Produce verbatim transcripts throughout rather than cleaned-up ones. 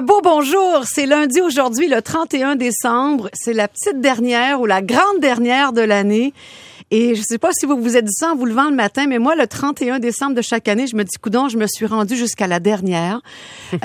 un beau bonjour. C'est lundi aujourd'hui, le trente et un décembre. C'est la petite dernière ou la grande dernière de l'année. Et je sais pas si vous vous êtes dit ça en vous levant le matin, mais moi, le trente et un décembre de chaque année, je me dis, coudonc, je me suis rendue jusqu'à la dernière. Euh,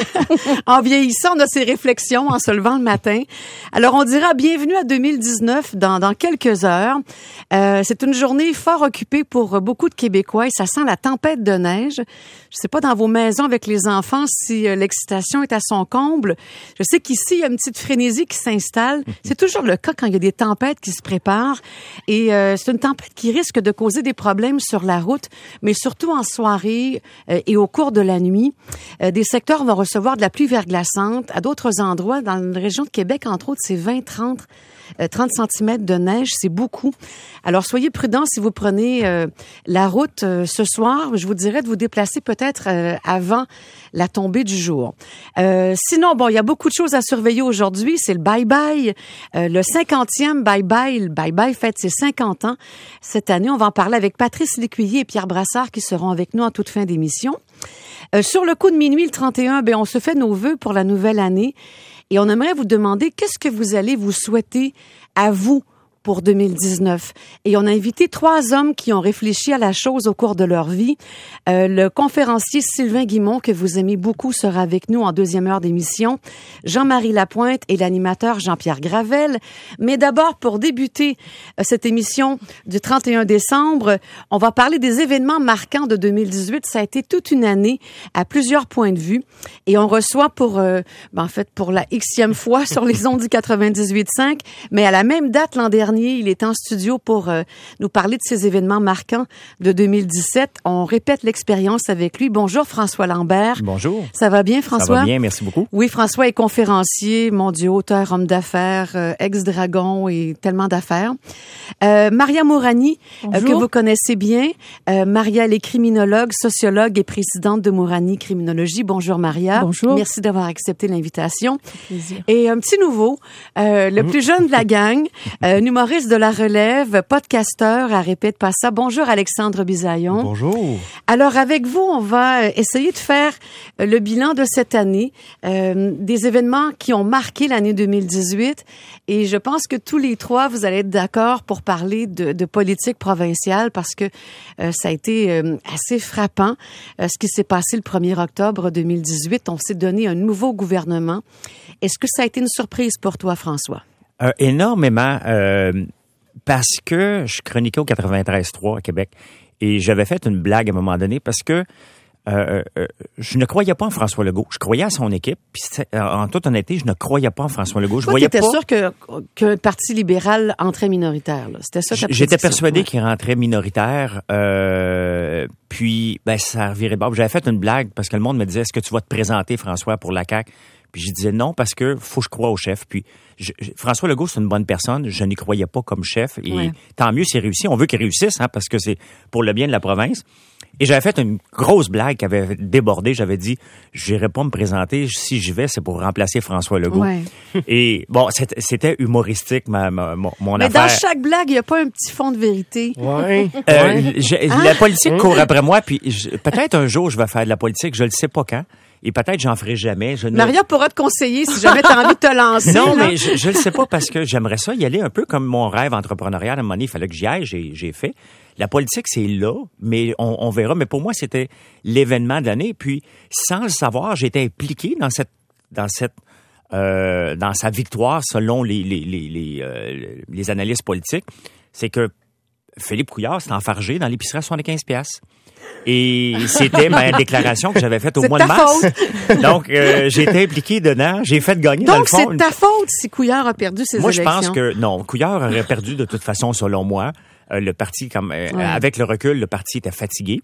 en vieillissant, on a ces réflexions en se levant le matin. Alors, on dira bienvenue à deux mille dix-neuf dans, dans quelques heures. Euh, c'est une journée fort occupée pour beaucoup de Québécois et ça sent la tempête de neige. Je sais pas dans vos maisons avec les enfants si euh, l'excitation est à son comble. Je sais qu'ici, il y a une petite frénésie qui s'installe. C'est toujours le cas quand il y a des tempêtes qui se préparent. Et euh, c'est une tempête qui risque de causer des problèmes sur la route, mais surtout en soirée euh, et au cours de la nuit. Euh, des secteurs vont recevoir de la pluie verglaçante. À d'autres endroits, dans la région de Québec, entre autres, c'est vingt, trente, trente centimètres de neige. C'est beaucoup. Alors, soyez prudents si vous prenez euh, la route euh, ce soir. Je vous dirais de vous déplacer peut-être euh, avant la tombée du jour. Euh, sinon, bon, il y a beaucoup de choses à surveiller aujourd'hui. C'est le bye-bye, euh, le cinquantième bye-bye. Le bye-bye fête ses cinquante ans. Cette année, on va en parler avec Patrice Lécuyer et Pierre Brassard qui seront avec nous en toute fin d'émission. Euh, sur le coup de minuit, le trente et un, ben, on se fait nos vœux pour la nouvelle année et on aimerait vous demander qu'est-ce que vous allez vous souhaiter à vous pour deux mille dix-neuf. Et on a invité trois hommes qui ont réfléchi à la chose au cours de leur vie. Euh, le conférencier Sylvain Guimond, que vous aimez beaucoup, sera avec nous en deuxième heure d'émission. Jean-Marie Lapointe et l'animateur Jean-Pierre Gravel. Mais d'abord, pour débuter euh, cette émission du trente et un décembre, on va parler des événements marquants de deux mille dix-huit. Ça a été toute une année à plusieurs points de vue. Et on reçoit pour, euh, ben, en fait, pour la xème fois sur les ondes du quatre-vingt-dix-huit virgule cinq, mais à la même date l'an dernier, il est en studio pour euh, nous parler de ces événements marquants de deux mille dix-sept. On répète l'expérience avec lui. Bonjour François Lambert. Bonjour. Ça va bien François? Ça va bien, merci beaucoup. Oui, François est conférencier, mon Dieu, auteur, homme d'affaires, euh, ex-dragon et tellement d'affaires. Euh, Maria Mourani, euh, que vous connaissez bien. Euh, Maria, elle est criminologue, sociologue et présidente de Mourani Criminologie. Bonjour Maria. Bonjour. Merci d'avoir accepté l'invitation. Plaisir. Et un petit nouveau, euh, le plus jeune de la gang, euh, humoriste de la relève, podcasteur à Répète pas ça. Bonjour Alexandre Bisaillon. Bonjour. Alors avec vous, on va essayer de faire le bilan de cette année, euh, des événements qui ont marqué l'année deux mille dix-huit et je pense que tous les trois, vous allez être d'accord pour parler de, de politique provinciale parce que euh, ça a été euh, assez frappant euh, ce qui s'est passé le premier octobre deux mille dix-huit. On s'est donné un nouveau gouvernement. Est-ce que ça a été une surprise pour toi, François? Euh, énormément, euh, parce que je chroniquais au quatre-vingt-treize trois à Québec et j'avais fait une blague à un moment donné parce que euh, euh, je ne croyais pas en François Legault. Je croyais à son équipe. Puis en toute honnêteté, je ne croyais pas en François Legault. Je Toi, voyais t'étais pas. sûr que que le Parti libéral entrait minoritaire. Là. C'était ça ta J'étais prédiction. persuadé Ouais. qu'il rentrait minoritaire. Euh, puis, ben, ça revirait bas. J'avais fait une blague parce que le monde me disait, est-ce que tu vas te présenter, François, pour la C A Q? Puis je disais non parce que faut que je croie au chef. Puis je, je, François Legault, c'est une bonne personne. Je n'y croyais pas comme chef. Et ouais. Tant mieux s'il réussit. On veut qu'il réussisse, hein, parce que c'est pour le bien de la province. Et j'avais fait une grosse blague qui avait débordé. J'avais dit, j'irai pas me présenter. Si j'y vais, c'est pour remplacer François Legault. Ouais. Et bon, c'était, c'était humoristique, ma, ma, mon, mon Mais affaire. dans chaque blague, il n'y a pas un petit fond de vérité. Ouais. Euh, ouais. je- Hein? La politique court après moi. Puis je- peut-être un jour, je vais faire de la politique. Je ne sais pas quand. Et peut-être j'en ferai jamais. Je ne... Maria pourra te conseiller si jamais tu as envie de te lancer. Non, là. mais je ne le sais pas parce que j'aimerais ça y aller un peu comme mon rêve entrepreneurial. À un moment donné, il fallait que j'y aille, j'ai, j'ai fait. La politique, c'est là, mais on, on verra. Mais pour moi, c'était l'événement de l'année. Puis, sans le savoir, j'étais impliqué dans cette, dans cette, euh, dans sa victoire selon les, les, les, les, euh, les analystes politiques. C'est que Philippe Couillard s'est enfargé dans l'épicerie à soixante-quinze piastres. Et c'était ma déclaration que j'avais faite au C'est mois de ta mars. faute. Donc, euh, j'ai été impliqué dedans. J'ai fait gagner, dans le Donc, fond, c'est une- ta faute si Couillard a perdu ses moi, je élections. pense que non. Couillard aurait perdu de toute façon, selon moi. Euh, le parti, comme euh, Ouais. avec le recul, le parti était fatigué.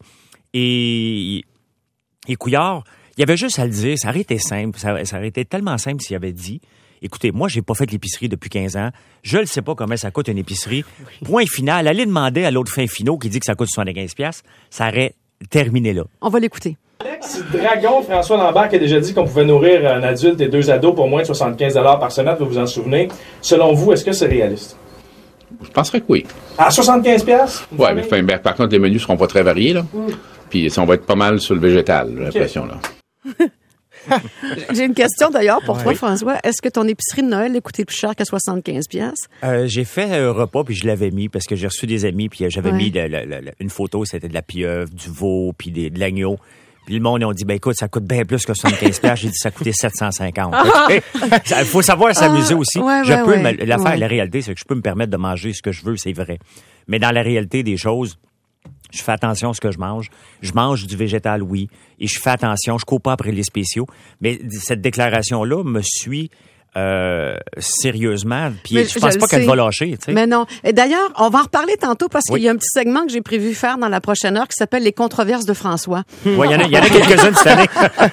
Et, et Couillard, il y avait juste à le dire. Ça aurait été simple. Ça, ça aurait été tellement simple s'il avait dit. Écoutez, moi, j'ai pas fait l'épicerie depuis quinze ans. Je ne sais pas comment ça coûte une épicerie. Point final. Allez demander à l'autre fin finot qui dit que ça coûte soixante-quinze piastres. Ça aurait terminé là. On va l'écouter. Si Dragon, François Lambert, qui a déjà dit qu'on pouvait nourrir un adulte et deux ados pour moins de soixante-quinze dollars par semaine, vous vous en souvenez. Selon vous, est-ce que c'est réaliste? Je penserais que oui. À soixante-quinze piastres? Ouais, mais, enfin, ben, par contre, les menus seront pas très variés, là. Mm. Puis, on va être pas mal sur le végétal, j'ai l'impression, là. J'ai une question d'ailleurs pour Ouais. toi, François. Est-ce que ton épicerie de Noël a coûté plus cher qu'à soixante-quinze piastres? Euh, j'ai fait un repas, puis je l'avais mis, parce que j'ai reçu des amis, puis j'avais Ouais. mis le- le- le- une photo, c'était de la pieuvre, du veau, puis des, de l'agneau. Puis le monde, ils ont dit, ben écoute, ça coûte bien plus que soixante-quinze piastres. J'ai dit, ça coûtait sept cent cinquante. Il faut savoir s'amuser aussi. ouais, je ouais, peux, ouais. me- l'affaire, Ouais. la réalité, c'est que je peux me permettre de manger ce que je veux, c'est vrai. Mais dans la réalité des choses, je fais attention à ce que je mange. Je mange du végétal, oui. Et je fais attention. Je cours pas après les spéciaux. Mais cette déclaration-là me suit euh, sérieusement. Puis Mais je je pense le pas qu'elle sais. va lâcher. Tu sais. Mais non. Et d'ailleurs, on va en reparler tantôt parce Oui. qu'il y a un petit segment que j'ai prévu faire dans la prochaine heure qui s'appelle les controverses de François. Ouais, il y en a, il y en a quelques-unes cette année.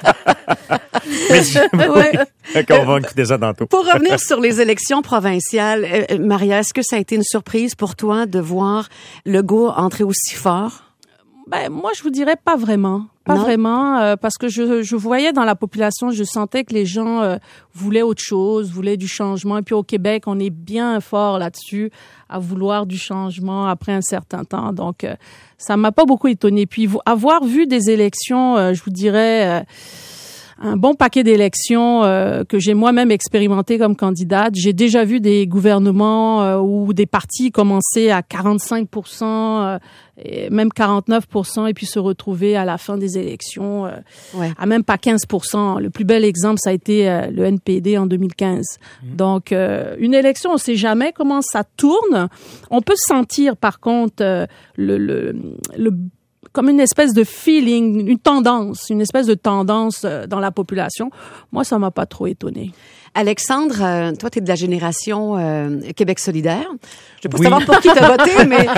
Mais Ouais. oui. On va écouter ça tantôt. Pour revenir sur les élections provinciales, euh, Maria, est-ce que ça a été une surprise pour toi de voir Legault entrer aussi fort? Ben, moi, je vous dirais pas vraiment. Pas Non? vraiment, euh, parce que je, je voyais dans la population, je sentais que les gens euh, voulaient autre chose, voulaient du changement. Et puis au Québec, on est bien fort là-dessus, à vouloir du changement après un certain temps. Donc, euh, ça m'a pas beaucoup étonné. Puis vo- avoir vu des élections, euh, je vous dirais... Euh, un bon paquet d'élections euh, que j'ai moi-même expérimenté comme candidate. J'ai déjà vu des gouvernements euh, où des partis commençaient à quarante-cinq pour cent, euh, et même quarante-neuf pour cent, et puis se retrouver à la fin des élections euh, Ouais. à même pas quinze pour cent. Le plus bel exemple, ça a été euh, le N P D en deux mille quinze. Donc, euh, une élection, on sait jamais comment ça tourne. On peut sentir, par contre, euh, le, le, le comme une espèce de feeling, une tendance, une espèce de tendance euh, dans la population. Moi, ça m'a pas trop étonnée. Alexandre, euh, toi, tu es de la génération euh, Québec solidaire. Je ne veux pas Oui. savoir pour qui tu as voté, mais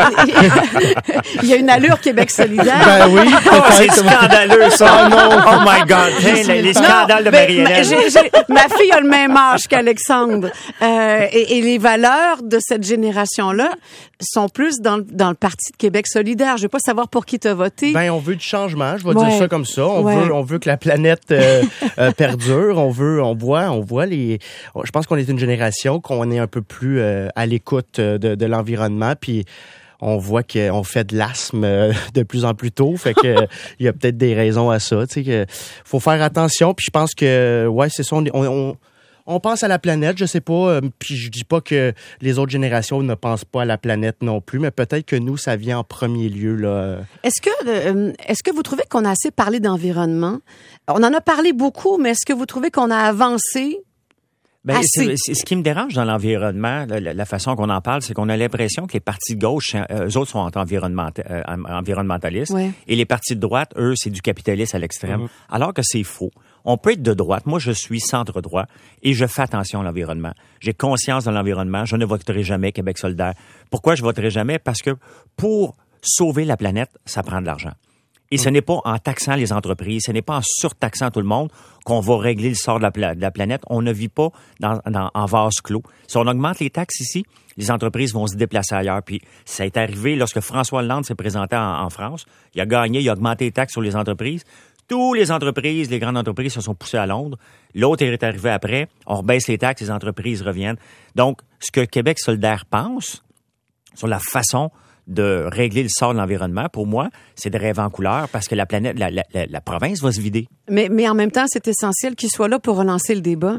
euh, il y a une allure Québec solidaire. Ben oui, Oh, c'est peut-être. scandaleux, ça. Oh my God. Hey, les, les Non, scandales de mais Marie-Hélène. ma, j'ai- j'ai- ma fille a le même âge qu'Alexandre. Euh, et, et les valeurs de cette génération-là sont plus dans, le- dans le Parti de Québec solidaire. Je veux pas savoir pour qui tu as voté. Ben, on veut du changement, je vais Ouais. dire ça comme ça. On Ouais. veut, on veut que la planète euh, euh, perdure. On veut, on voit, on voit les. Je pense qu'on est une génération qu'on est un peu plus euh, à l'écoute euh, de, de l'environnement, puis on voit qu'on fait de l'asthme euh, de plus en plus tôt. Fait que euh, il y a peut-être des raisons à ça. Tu sais que faut faire attention. Puis je pense que ouais, c'est ça. On, on, on On pense à la planète, je sais pas, euh, puis je dis pas que les autres générations ne pensent pas à la planète non plus, mais peut-être que nous, ça vient en premier lieu, là. Est-ce que, euh, est-ce que vous trouvez qu'on a assez parlé d'environnement? On en a parlé beaucoup, mais est-ce que vous trouvez qu'on a avancé? Ben, Assez. c'est, c'est- ce qui me dérange dans l'environnement, la, la- la façon qu'on en parle, c'est qu'on a l'impression que les partis de gauche, euh, eux autres sont environnementa- euh, environnementalistes, Ouais. et les partis de droite, eux, c'est du capitalisme à l'extrême, Mhm. alors que c'est faux. On peut être de droite. Moi, je suis centre-droit et je fais attention à l'environnement. J'ai conscience de l'environnement. Je ne voterai jamais Québec solidaire. Pourquoi je voterai jamais? Parce que pour sauver la planète, ça prend de l'argent. Et ce n'est pas en taxant les entreprises, ce n'est pas en surtaxant tout le monde qu'on va régler le sort de la, pla- de la planète. On ne vit pas dans, dans, en vase clos. Si on augmente les taxes ici, les entreprises vont se déplacer ailleurs. Puis ça est arrivé lorsque François Hollande s'est présenté en, en France. Il a gagné, il a augmenté les taxes sur les entreprises. Toutes les entreprises, les grandes entreprises se sont poussées à Londres. L'autre est arrivé après. On rebaisse les taxes, les entreprises reviennent. Donc, ce que Québec solidaire pense sur la façon de régler le sort de l'environnement, pour moi, c'est de rêver en couleur parce que la planète, la, la, la, la province va se vider. Mais, mais en même temps, c'est essentiel qu'il soit là pour relancer le débat.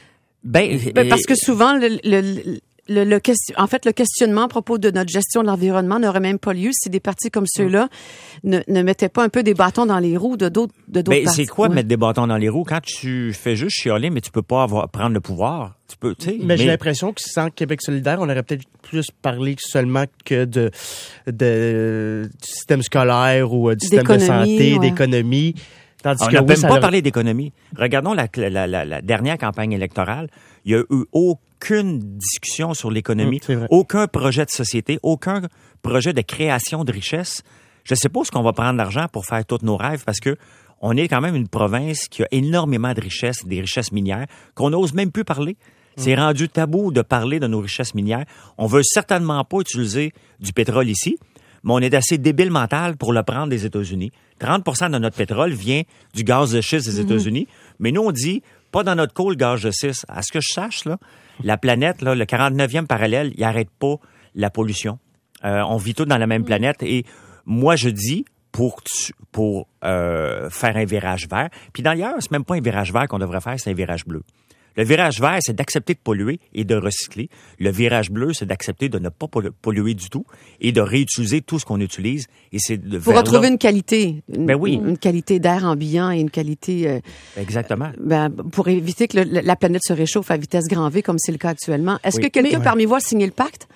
Ben, Ben, parce que souvent, le, le, le, le question, en fait, le questionnement à propos de notre gestion de l'environnement n'aurait même pas lieu si des partis comme ceux-là ne, ne mettaient pas un peu des bâtons dans les roues de d'autres de d'autres ben, partis. c'est quoi Ouais. mettre des bâtons dans les roues quand tu fais juste chialer, mais tu peux pas avoir, prendre le pouvoir. Tu peux, tu sais. Mais, j'ai l'impression que sans Québec solidaire, on aurait peut-être plus parlé seulement que de, de du système scolaire ou euh, du système de D'économie, santé, ouais. d'économie. Tandis On que n'a oui, même ça pas aurait- parlé d'économie. Regardons la, la, la, la dernière campagne électorale. Il n'y a eu aucune discussion sur l'économie, Mmh, c'est vrai. aucun projet de société, aucun projet de création de richesse. Je ne sais pas où est-ce qu'on va prendre l'argent pour faire tous nos rêves parce que on est quand même une province qui a énormément de richesses, des richesses minières, qu'on n'ose même plus parler. C'est rendu tabou de parler de nos richesses minières. On veut certainement pas utiliser du pétrole ici, mais on est assez débile mental pour le prendre des États-Unis. trente pour cent de notre pétrole vient du gaz de schiste des États-Unis, mais nous, on dit, pas dans notre cours, le gaz de schiste. À ce que je sache, là, la planète, là, le quarante-neuvième parallèle, il n'arrête pas la pollution. Euh, on vit tous dans la même planète et moi, je dis, pour pour euh, faire un virage vert. Puis d'ailleurs, c'est même pas un virage vert qu'on devrait faire, c'est un virage bleu. Le virage vert, c'est d'accepter de polluer et de recycler. Le virage bleu, c'est d'accepter de ne pas polluer du tout et de réutiliser tout ce qu'on utilise. Et c'est de pour retrouver une qualité, une, ben oui. une qualité d'air ambiant et une qualité. Euh, Exactement. Ben, pour éviter que le, la planète se réchauffe à vitesse grand V, comme c'est le cas actuellement. Est-ce oui. que quelqu'un Mais, parmi vous a signé le pacte?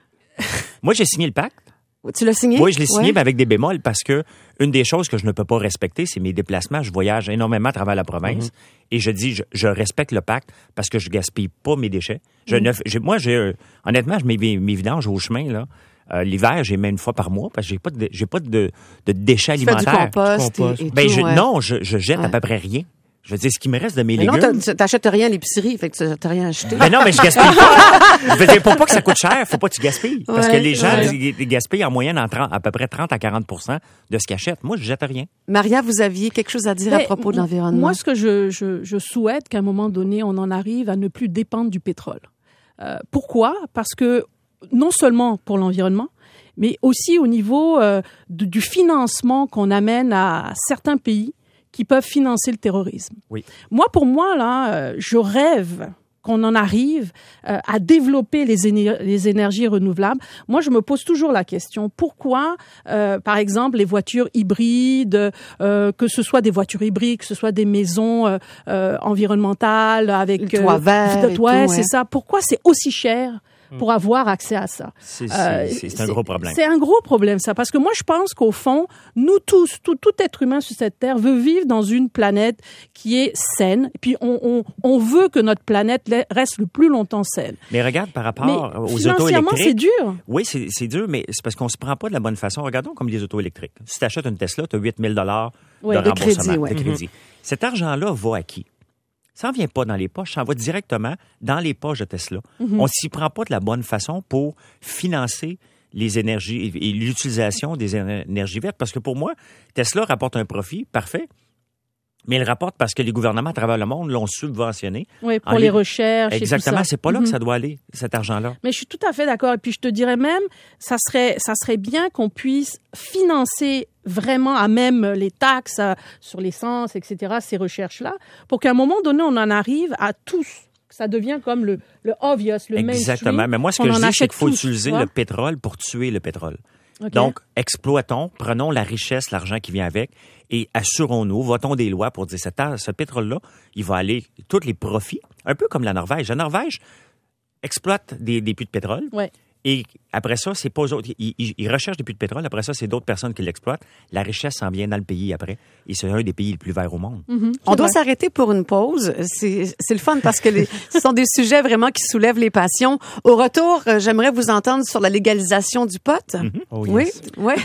Moi, j'ai signé le pacte. Tu l'as signé? Oui, je l'ai signé, ouais. mais avec des bémols, parce que une des choses que je ne peux pas respecter, c'est mes déplacements. Je voyage énormément à travers la province, mm-hmm. et je dis, je, je respecte le pacte parce que je gaspille pas mes déchets. Je mm-hmm. ne, j'ai, moi, j'ai, euh, honnêtement, je mets mes, mes vidanges au chemin, là. Euh, l'hiver, j'ai même une fois par mois parce que j'ai pas de, j'ai pas de, de déchets tu alimentaires. Fais du compost, compost. Et, et ben, tout, je, ouais. non, je, je jette ouais. à peu près rien. Je veux dire, ce qui me reste de mes mais légumes. non, tu t'achètes rien à l'épicerie, fait que tu t'as rien acheté. Ben non, mais je gaspille pas. Je veux dire, pour pas que ça coûte cher, faut pas que tu gaspilles. Parce ouais, que les gens ouais. ils gaspillent en moyenne en trente, à peu près trente à quarante pour cent de ce qu'ils achètent. Moi, je jette rien. Maria, vous aviez quelque chose à dire Mais à propos de l'environnement? Moi, ce que je, je, je souhaite qu'à un moment donné, on en arrive à ne plus dépendre du pétrole. Euh, pourquoi? Parce que non seulement pour l'environnement, mais aussi au niveau euh, de, du financement qu'on amène à certains pays qui peuvent financer le terrorisme. Oui. Moi, pour moi, là, euh, je rêve qu'on en arrive euh, à développer les, éner- les énergies renouvelables. Moi, je me pose toujours la question, pourquoi, euh, par exemple, les voitures hybrides, euh, que ce soit des voitures hybrides, que ce soit des maisons euh, euh, environnementales avec... Le toit euh, vert et de, ouais, tout, ouais. c'est ça. Pourquoi c'est aussi cher pour avoir accès à ça? C'est, Euh, c'est, c'est un gros problème. C'est un gros problème, ça. Parce que moi, je pense qu'au fond, nous tous, tout, tout être humain sur cette Terre veut vivre dans une planète qui est saine. Et puis, on, on, on veut que notre planète reste le plus longtemps saine. Mais regarde, par rapport mais aux autos financièrement, électriques... c'est dur. Oui, c'est, c'est dur, mais c'est parce qu'on se prend pas de la bonne façon. Regardons comme les autos électriques. Si tu achètes une Tesla, tu as huit mille dollars Oui, de de remboursement, crédit, ouais. de crédit. Cet argent-là va à qui? Ça n'en vient pas dans les poches, ça en va directement dans les poches de Tesla. Mm-hmm. On ne s'y prend pas de la bonne façon pour financer les énergies et l'utilisation des énergies vertes. Parce que pour moi, Tesla rapporte un profit, parfait, mais il rapporte parce que les gouvernements à travers le monde l'ont subventionné. Oui, pour en les les... recherches Exactement, et tout ça. c'est pas là mm-hmm. que ça doit aller, cet argent-là. Mais je suis tout à fait d'accord. Et puis, je te dirais même, ça serait, ça serait bien qu'on puisse financer vraiment à même les taxes à, sur l'essence, et cetera, ces recherches-là, pour qu'à un moment donné, on en arrive à tous. Ça devient comme le, le obvious, le mainstream. Exactement. Mais moi, ce que je dis, c'est qu'il faut tous, utiliser le pétrole pour tuer le pétrole. Okay. Donc, exploitons, prenons la richesse, l'argent qui vient avec, et assurons-nous, votons des lois pour dire que ce pétrole-là, il va aller, tous les profits, un peu comme la Norvège. La Norvège exploite des, des puits de pétrole. Ouais. Et après ça, c'est pas eux autres. Ils, ils, ils recherchent des puits de pétrole. Après ça, c'est d'autres personnes qui l'exploitent. La richesse s'en vient dans le pays après. Et c'est un des pays les plus verts au monde. Mm-hmm. On doit s'arrêter pour une pause. C'est, c'est le fun parce que les, ce sont des sujets vraiment qui soulèvent les passions. Au retour, euh, j'aimerais vous entendre sur la légalisation du pot. Mm-hmm. Oh, oui, yes. oui.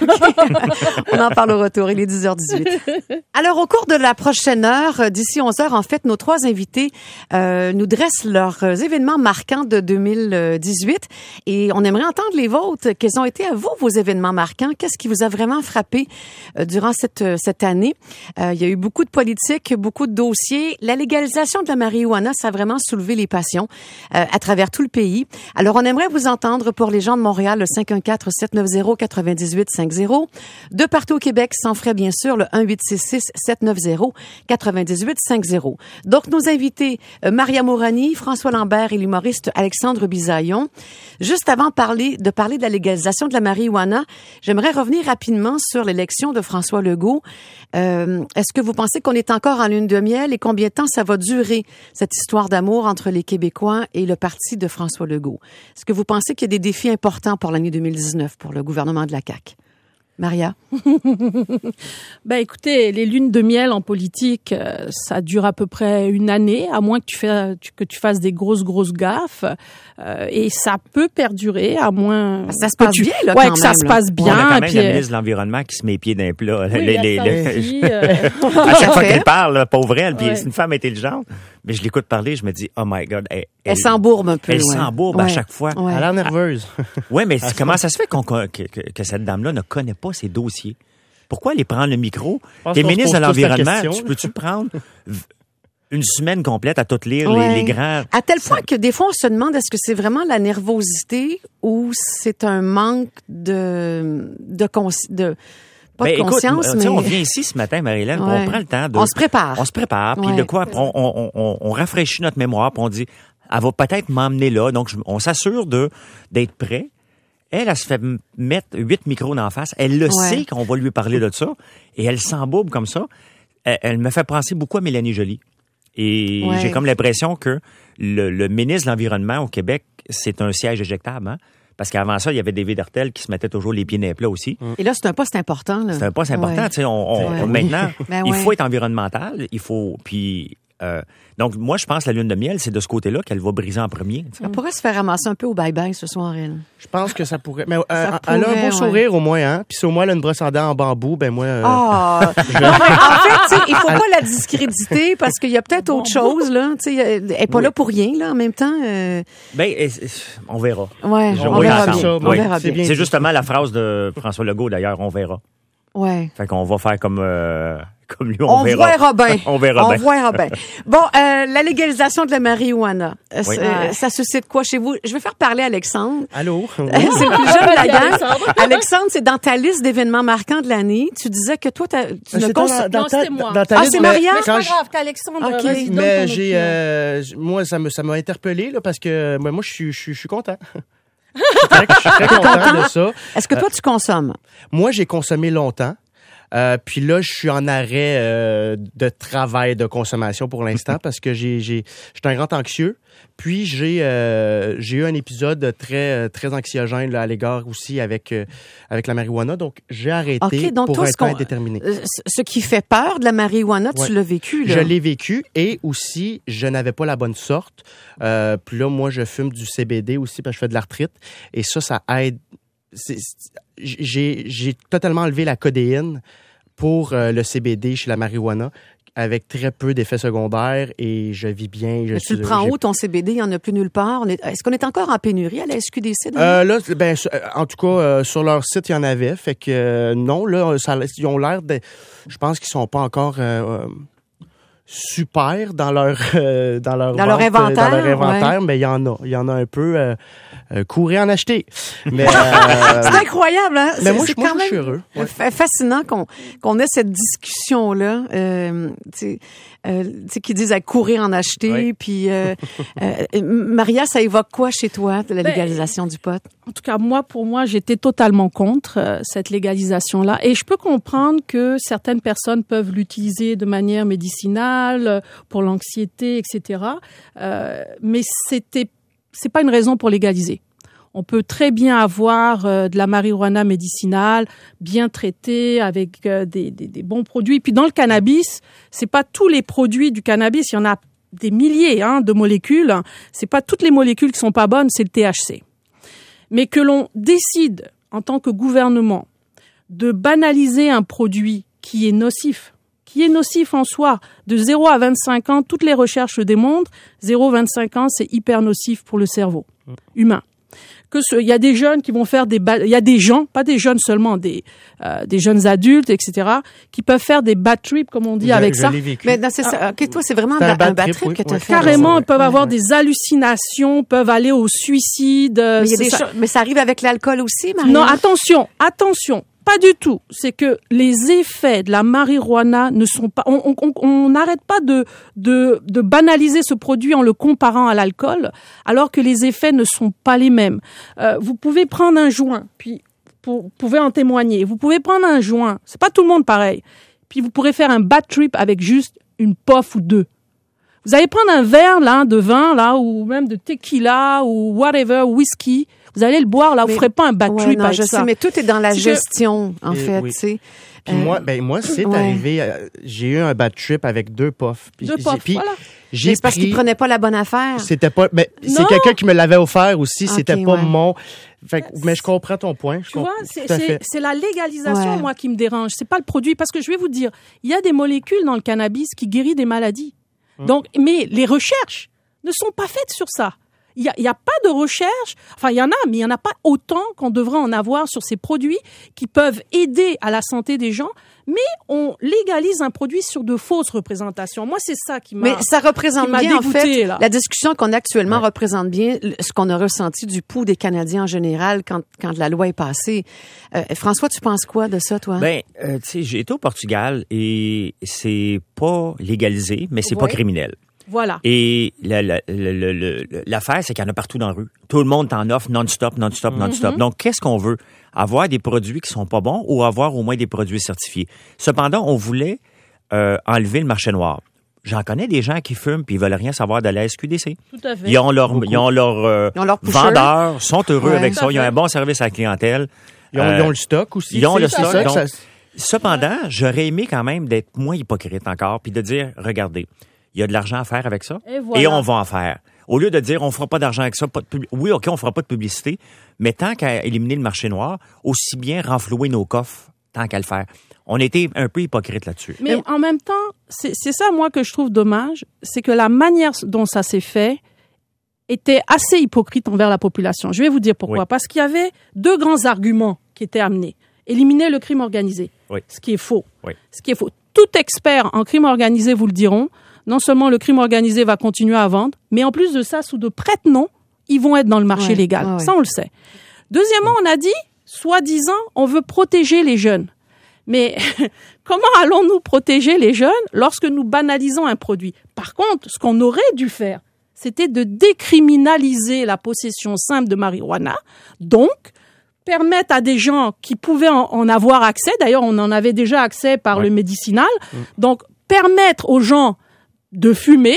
On en parle au retour. Il est dix heures dix-huit. Alors, au cours de la prochaine heure, d'ici onze heures, en fait, nos trois invités euh, nous dressent leurs événements marquants de deux mille dix-huit. Et on aimerait entendre les vôtres. Quels ont été à vous vos événements marquants? Qu'est-ce qui vous a vraiment frappé euh, durant cette cette année? Euh, il y a eu beaucoup de politique, beaucoup de dossiers. La légalisation de la marijuana, ça a vraiment soulevé les passions euh, à travers tout le pays. Alors, on aimerait vous entendre pour les gens de Montréal, le cinq un quatre, sept neuf zéro, neuf huit cinq zéro. De partout au Québec, sans frais, bien sûr, le un huit six six, sept neuf zéro, neuf huit cinq zéro. Donc, nos invités, euh, Maria Mourani, François Lambert et l'humoriste Alexandre Bisaillon. Juste avant parler, de parler de la légalisation de la marijuana, j'aimerais revenir rapidement sur l'élection de François Legault. Euh, est-ce que vous pensez qu'on est encore en lune de miel et combien de temps ça va durer, cette histoire d'amour entre les Québécois et le parti de François Legault? Est-ce que vous pensez qu'il y a des défis importants pour l'année deux mille dix-neuf pour le gouvernement de la C A Q? Maria? Ben écoutez, les lunes de miel en politique, euh, ça dure à peu près une année, à moins que tu, fais, que tu fasses des grosses, grosses gaffes. Euh, et ça peut perdurer, à moins... Ça se passe tu... bien, là, ouais, quand que même, ça se là. passe bien. On a quand même puis, la euh... ministre de l'Environnement qui se met les pieds d'un plat. Oui, les, il y a les, ça les... aussi, euh... à chaque fois qu'elle parle, là, pauvre elle, puis ouais. c'est une femme intelligente, mais je l'écoute parler, je me dis, oh my God. Elle, Elle, elle s'embourbe un peu. Elle ouais. s'embourbe ouais. à chaque fois. Ouais. Elle a l'air nerveuse. Oui, mais c'est, comment ça se fait qu'on, que, que, que cette dame-là ne connaît pas ses dossiers? Pourquoi aller prendre le micro? T'es ministre de l'Environnement, tu peux-tu prendre une semaine complète à tout lire ouais. les, les grands... À tel point que des fois, on se demande est-ce que c'est vraiment la nervosité ou c'est un manque de... de, cons... de pas ben, de conscience, écoute, mais... on vient ici ce matin, Marie-Hélène, Ouais. on prend le temps de... On se prépare. On se prépare, puis Ouais. de quoi, on, on, on, on rafraîchit notre mémoire, puis on dit, elle va peut-être m'emmener là, donc je, on s'assure de d'être prêt. Elle, elle se fait m- mettre huit micros d'en face, elle le Ouais. sait qu'on va lui parler de ça, et elle s'embourbe comme ça. Elle, elle me fait penser beaucoup à Mélanie Joly. Et Ouais. j'ai comme l'impression que le, le ministre de l'Environnement au Québec, c'est un siège éjectable, hein? Parce qu'avant ça, il y avait David Hertel qui se mettait toujours les pieds dans les plats aussi. Et là, c'est un poste important. Là. C'est un poste important. Ouais. Tu sais, on, on, Ouais. on- maintenant, Ben il ouais. faut être environnemental. Il faut. Puis, euh, donc, moi, je pense que la lune de miel, c'est de ce côté-là qu'elle va briser en premier. tu sais. Elle pourrait se faire ramasser un peu au bye-bye ce soir, elle. Je pense que ça pourrait. Mais euh, Ça elle a pourrait, un beau ouais. sourire au moins, hein. Puis si au moins elle a une brosse à dents en bambou, ben moi. euh, Ah! Non, mais en fait, tu sais, il faut pas la discréditer parce qu'il y a peut-être autre chose, là. Tu sais, elle est pas Oui. là pour rien, là, en même temps. euh, Ben, euh, c'est- on verra. Ouais, Je- on oui, verra ensemble. bien. ça, On oui. verra C'est bien. bien. C'est justement la phrase de François Legault, d'ailleurs, on verra. Ouais. Fait qu'on va faire comme, euh, comme lui, on, On verra. verra bien. on verra On bien. verra bien. Bon, euh, la légalisation de la marijuana, euh, Oui. c'est- euh, ça suscite quoi chez vous? Je vais faire parler Alexandre. Allô? C'est le plus jeune de la Vas-y, gang. Alexandre. Alexandre, c'est dans ta liste d'événements marquants de l'année. Tu disais que toi, t'as- tu ne C'est consommes... dans, Non, ta, c'est moi. dans ta Ah, liste, c'est mais Maria? Mais c'est quand pas je- grave qu'Alexandre, Ok. vas-y, donne Mais ton j'ai, opinion. euh, j- moi, ça me, ça m'a interpellé là parce que moi, moi, je suis, je suis, je suis content. Je suis très- je suis très content de ça. Est-ce que toi, tu consommes? Moi, j'ai consommé longtemps. Euh, puis là, je suis en arrêt euh, de travail de consommation pour l'instant parce que j'ai, j'ai, j'étais un grand anxieux. Puis j'ai, euh, j'ai eu un épisode très, très anxiogène là, à l'égard aussi avec euh, avec la marijuana. Donc j'ai arrêté OK, donc pour toi, un ce temps qu'on- indéterminé. Euh, ce- Ce qui fait peur de la marijuana, tu Ouais. l'as vécu, là. Je l'ai vécu et aussi, je n'avais pas la bonne sorte. Euh, puis là, moi, je fume du C B D aussi parce que je fais de l'arthrite. Et ça, ça aide. C'est- c'est- j'ai, j'ai totalement enlevé la codéine pour euh, le C B D chez la marijuana avec très peu d'effets secondaires et je vis bien. Je Mais suis, tu le prends j'ai- où, ton C B D? Il n'y en a plus nulle part. On est- Est-ce qu'on est encore en pénurie à la S Q D C? Euh, là, ben, sur- euh, en tout cas, euh, sur leur site, il y en avait. Fait que euh, non, là, ça, ils ont l'air de. Je pense qu'ils sont pas encore euh, euh, super dans leur euh, dans leur Dans leur vente, euh, inventaire, dans leur inventaire, mais il y en a, il y en a un peu. Euh, euh, courez en acheter. Mais euh, C'est incroyable, hein? mais C'est- moi, c'est je, moi, quand je suis même heureux. Ouais. fa- fascinant qu'on qu'on ait cette discussion-là, euh, tu sais, euh, tu sais, qui disent à courir en acheter. Oui. Puis, euh, euh, Maria, ça évoque quoi chez toi, de la Ben, légalisation du pot? En tout cas, moi, pour moi, j'étais totalement contre euh, cette légalisation-là. Et je peux comprendre que certaines personnes peuvent l'utiliser de manière médicinale, euh, pour l'anxiété, et cetera. Euh, mais c'était, c'est pas une raison pour légaliser. On peut très bien avoir euh, de la marijuana médicinale, bien traitée, avec euh, des, des, des bons produits. Puis dans le cannabis, c'est pas tous les produits du cannabis. Il y en a des milliers hein, de molécules. C'est pas toutes les molécules qui sont pas bonnes, c'est le T H C. Mais que l'on décide, en tant que gouvernement, de banaliser un produit qui est nocif, qui est nocif en soi, de zéro à vingt-cinq ans, toutes les recherches le démontrent, zéro à vingt-cinq ans, c'est hyper nocif pour le cerveau humain. Que ce, il y a des jeunes qui vont faire des, ba- il y a des gens, pas des jeunes seulement, des, euh, des jeunes adultes, et cetera, qui peuvent faire des bad trips, comme on dit, Je- avec je ça. l'ai vécu. Mais non, c'est ça. OK, toi, c'est vraiment C'est un un, bad un bad trip, trip oui. que tu as Ouais. fait. Carrément, là. ils peuvent Ouais, avoir ouais. des hallucinations, peuvent aller au suicide. euh, Mais, il y a c'est des ça. choses- mais ça arrive avec l'alcool aussi, Maria? Non, attention, attention, pas du tout. C'est que les effets de la marijuana ne sont pas. On on- on n'arrête pas de, de de banaliser ce produit en le comparant à l'alcool, alors que les effets ne sont pas les mêmes. Euh, vous pouvez prendre un joint, puis vous pouvez en témoigner. Vous pouvez prendre un joint, c'est pas tout le monde pareil. Puis vous pourrez faire un bad trip avec juste une puff ou deux. Vous allez prendre un verre là de vin là ou même de tequila ou whatever, whisky. Vous allez le boire là, Mais- vous ferez pas un bad Ouais, trip non, avec je ça. sais, mais tout est dans la C'est que- gestion, en Et fait, oui. tu sais. Puis Euh, moi, ben moi, c'est ouais. arrivé. euh, j'ai eu un bad trip avec deux puffs. Puis, Deux j'ai- puffs, puis voilà. j'ai mais c'est parce pris. qu'il prenait pas la bonne affaire. C'était pas. Mais c'est Non. quelqu'un qui me l'avait offert aussi. Ok, C'était pas ouais. mon. Fait que- mais je comprends ton point. Je Tu vois, comprends c'est tout à c'est- fait. c'est la légalisation, Ouais. moi, qui me dérange. C'est pas le produit. Parce que je vais vous dire, il y a des molécules dans le cannabis qui guérissent des maladies. Hum. Donc, mais les recherches ne sont pas faites sur ça. Il y a, il y a pas de recherche. Enfin, il y en a, mais il y en a pas autant qu'on devrait en avoir sur ces produits qui peuvent aider à la santé des gens. Mais on légalise un produit sur de fausses représentations. Moi, c'est ça qui m'a. Mais ça représente bien, dégoûté, en fait, là. la discussion qu'on a actuellement ouais. représente bien ce qu'on a ressenti du pouls des Canadiens en général quand, quand la loi est passée. Euh, François, tu penses quoi de ça, toi? Ben, euh, tu sais, j'ai été au Portugal et c'est pas légalisé, mais c'est Ouais. pas criminel. Voilà. Et la, la, la, la, la, l'affaire, c'est qu'il y en a partout dans la rue. Tout le monde t'en offre non-stop, non-stop, Mm-hmm. non-stop. Donc, qu'est-ce qu'on veut? Avoir des produits qui sont pas bons ou avoir au moins des produits certifiés. Cependant, on voulait euh, enlever le marché noir. J'en connais des gens qui fument puis ils veulent rien savoir de la S Q D C. Tout à fait. Ils ont leur, ils ont leur, euh, Ils ont leur pusher. vendeurs, sont heureux Ouais. avec Tout ça. à Ils ont fait. un bon service à la clientèle. Ils ont, Euh, ils ont le stock aussi. ils ont tu le sais, c'est stock, ça que donc- ça- Cependant, j'aurais aimé quand même d'être moins hypocrite encore, puis de dire, regardez, il y a de l'argent à faire avec ça, Et voilà. et on va en faire. Au lieu de dire, on fera pas d'argent avec ça, pas de pub- oui, OK, on fera pas de publicité, mais tant qu'à éliminer le marché noir, aussi bien renflouer nos coffres, tant qu'à le faire. On était un peu hypocrite là-dessus. Mais en même temps, c'est, c'est ça, moi, que je trouve dommage, c'est que la manière dont ça s'est fait était assez hypocrite envers la population. Je vais vous dire pourquoi. Oui. Parce qu'il y avait deux grands arguments qui étaient amenés. Éliminer le crime organisé, Oui. ce qui est faux. Oui. Ce qui est faux. Tout expert en crime organisé vous le diront. Non seulement le crime organisé va continuer à vendre, mais en plus de ça, sous de prête-noms, ils vont être dans le marché Ouais, légal. ouais, ouais. Ça, on le sait. Deuxièmement, on a dit, soi-disant, on veut protéger les jeunes. Mais comment allons-nous protéger les jeunes lorsque nous banalisons un produit? Par contre, ce qu'on aurait dû faire, c'était de décriminaliser la possession simple de marijuana, donc permettre à des gens qui pouvaient en, en avoir accès, d'ailleurs on en avait déjà accès par Ouais. le médicinal, donc permettre aux gens de fumer,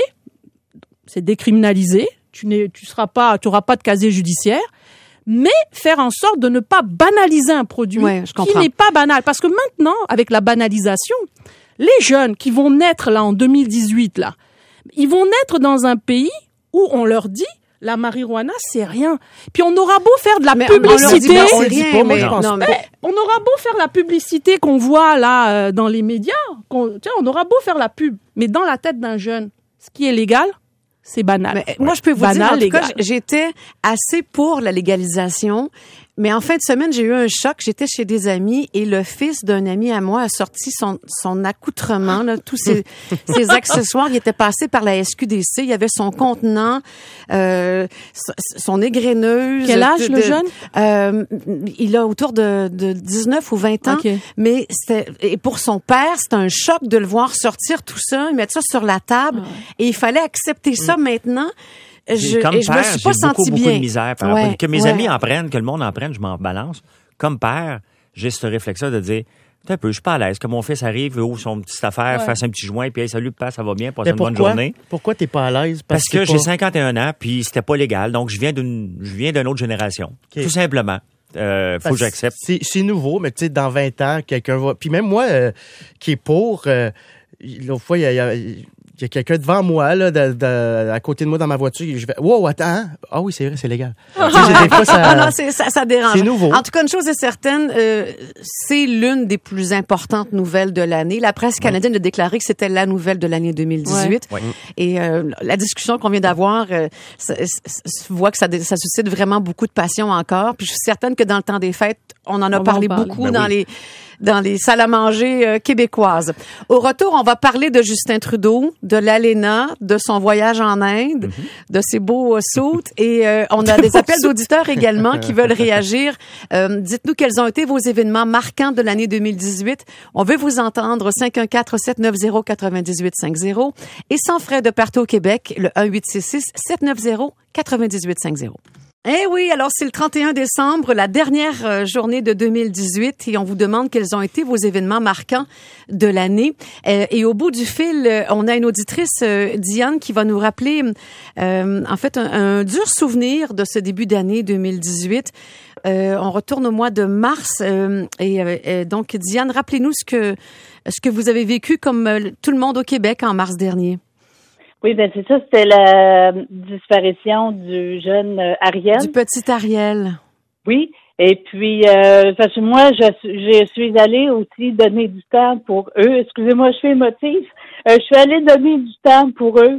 c'est décriminalisé, tu n'es, tu seras pas, tu auras pas de casier judiciaire, mais faire en sorte de ne pas banaliser un produit Ouais, je qui comprends. n'est pas banal. Parce que maintenant, avec la banalisation, les jeunes qui vont naître là en deux mille dix-huit, là, ils vont naître dans un pays où on leur dit la marijuana, c'est rien. Puis on aura beau faire de la Mais on leur dit publicité. pas, on c'est le dit rien, pas, moi, mais je pense non, pas. mais- On aura beau faire la publicité qu'on voit là euh, dans les médias, qu'on, tiens, on aura beau faire la pub, mais dans la tête d'un jeune, ce qui est légal, c'est banal. Mais, moi, je peux vous Banal, dire, en tout légal. cas, j- j'étais assez pour la légalisation, mais en fin de semaine, j'ai eu un choc. J'étais chez des amis et le fils d'un ami à moi a sorti son, son accoutrement, là, tous ses, ses accessoires. Il était passé par la S Q D C. Il y avait son contenant, euh, son- son égreneuse. Quel âge, de- le de- jeune? Euh, il a autour de, de dix-neuf ou vingt ans. Ok. Mais c'était, et pour son père, c'était un choc de le voir sortir tout ça, mettre ça sur la table. Et il fallait accepter ça maintenant. Je, Comme et je me père, suis j'ai pas beaucoup, senti beaucoup bien. de misère. Par Ouais, rapport- que mes ouais. amis en prennent, que le monde en prenne, je m'en balance. Comme père, j'ai ce réflexe-là de dire, un peu, je suis pas à l'aise que mon fils arrive, ouvre son petite affaire, Ouais. fasse un petit joint, puis hey, salut, papa, ça va bien, passe Mais une bonne pourquoi? journée. Pourquoi t'es pas à l'aise? Parce que c'est j'ai pas- cinquante et un ans, puis c'était pas légal, donc je viens d'une, je viens d'une autre génération. Ok. Tout simplement. Euh, faut Parce que j'accepte. C'est, c'est nouveau, mais tu sais, dans vingt ans, quelqu'un va... Puis même moi, euh, qui est pour... Euh, l'autre fois, il y a, il y a- il y a quelqu'un devant moi, là, de, de- à côté de moi dans ma voiture, et je vais, wow, attends, hein? Ah oui, c'est vrai, c'est légal. Tu sais, j'ai- des fois, ça, Ah non, c'est, ça, ça dérange. c'est nouveau. En tout cas, une chose est certaine, euh, c'est l'une des plus importantes nouvelles de l'année. La presse canadienne a déclaré que c'était la nouvelle de l'année deux mille dix-huit. Ouais. Ouais. Et euh, la discussion qu'on vient d'avoir, euh, ça, ça- ça voit que ça, dé- ça suscite vraiment beaucoup de passion encore. Puis je suis certaine que dans le temps des fêtes, on en a On va parlé en parler. beaucoup Ben dans oui. les dans les salles à manger euh, québécoises. Au retour, on va parler de Justin Trudeau, de l'Alena, de son voyage en Inde, Mm-hmm. de ses beaux euh, suits. Et euh, on a des appels d'auditeurs également qui veulent réagir. Euh, dites-nous quels ont été vos événements marquants de l'année deux mille dix-huit. On veut vous entendre. cinq un quatre, sept neuf zéro, neuf huit cinq zéro. Et sans frais de partout au Québec, le un huit six six, sept neuf zéro, neuf huit cinq zéro. Eh oui, alors c'est le trente et un décembre, la dernière euh, journée de deux mille dix-huit, et on vous demande quels ont été vos événements marquants de l'année. Euh, et au bout du fil, euh, on a une auditrice, euh, Diane, qui va nous rappeler euh, en fait un, un dur souvenir de ce début d'année deux mille dix-huit. Euh, on retourne au mois de mars, euh, et, euh, et donc Diane, rappelez-nous ce que ce que vous avez vécu comme euh, tout le monde au Québec en mars dernier. Oui, ben c'est ça, c'était la disparition du jeune euh, Ariel. Du petit Ariel. Oui, et puis euh, parce que moi, je, je suis allée aussi donner du temps pour eux. Excusez-moi, je suis émotive. Euh, je suis allée donner du temps pour eux.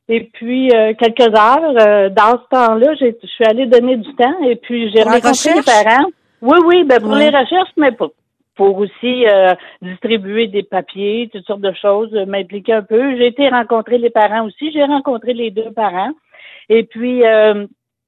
Et puis, euh, quelques heures, euh, dans ce temps-là, j'ai, je suis allée donner du temps et puis j'ai Pour la rencontré les recherche? parents. Oui, oui, ben pour Ouais. les recherches, mais pour, pour aussi euh, distribuer des papiers, toutes sortes de choses, euh, m'impliquer un peu. J'ai été rencontrer les parents aussi. J'ai rencontré les deux parents. Et puis, euh,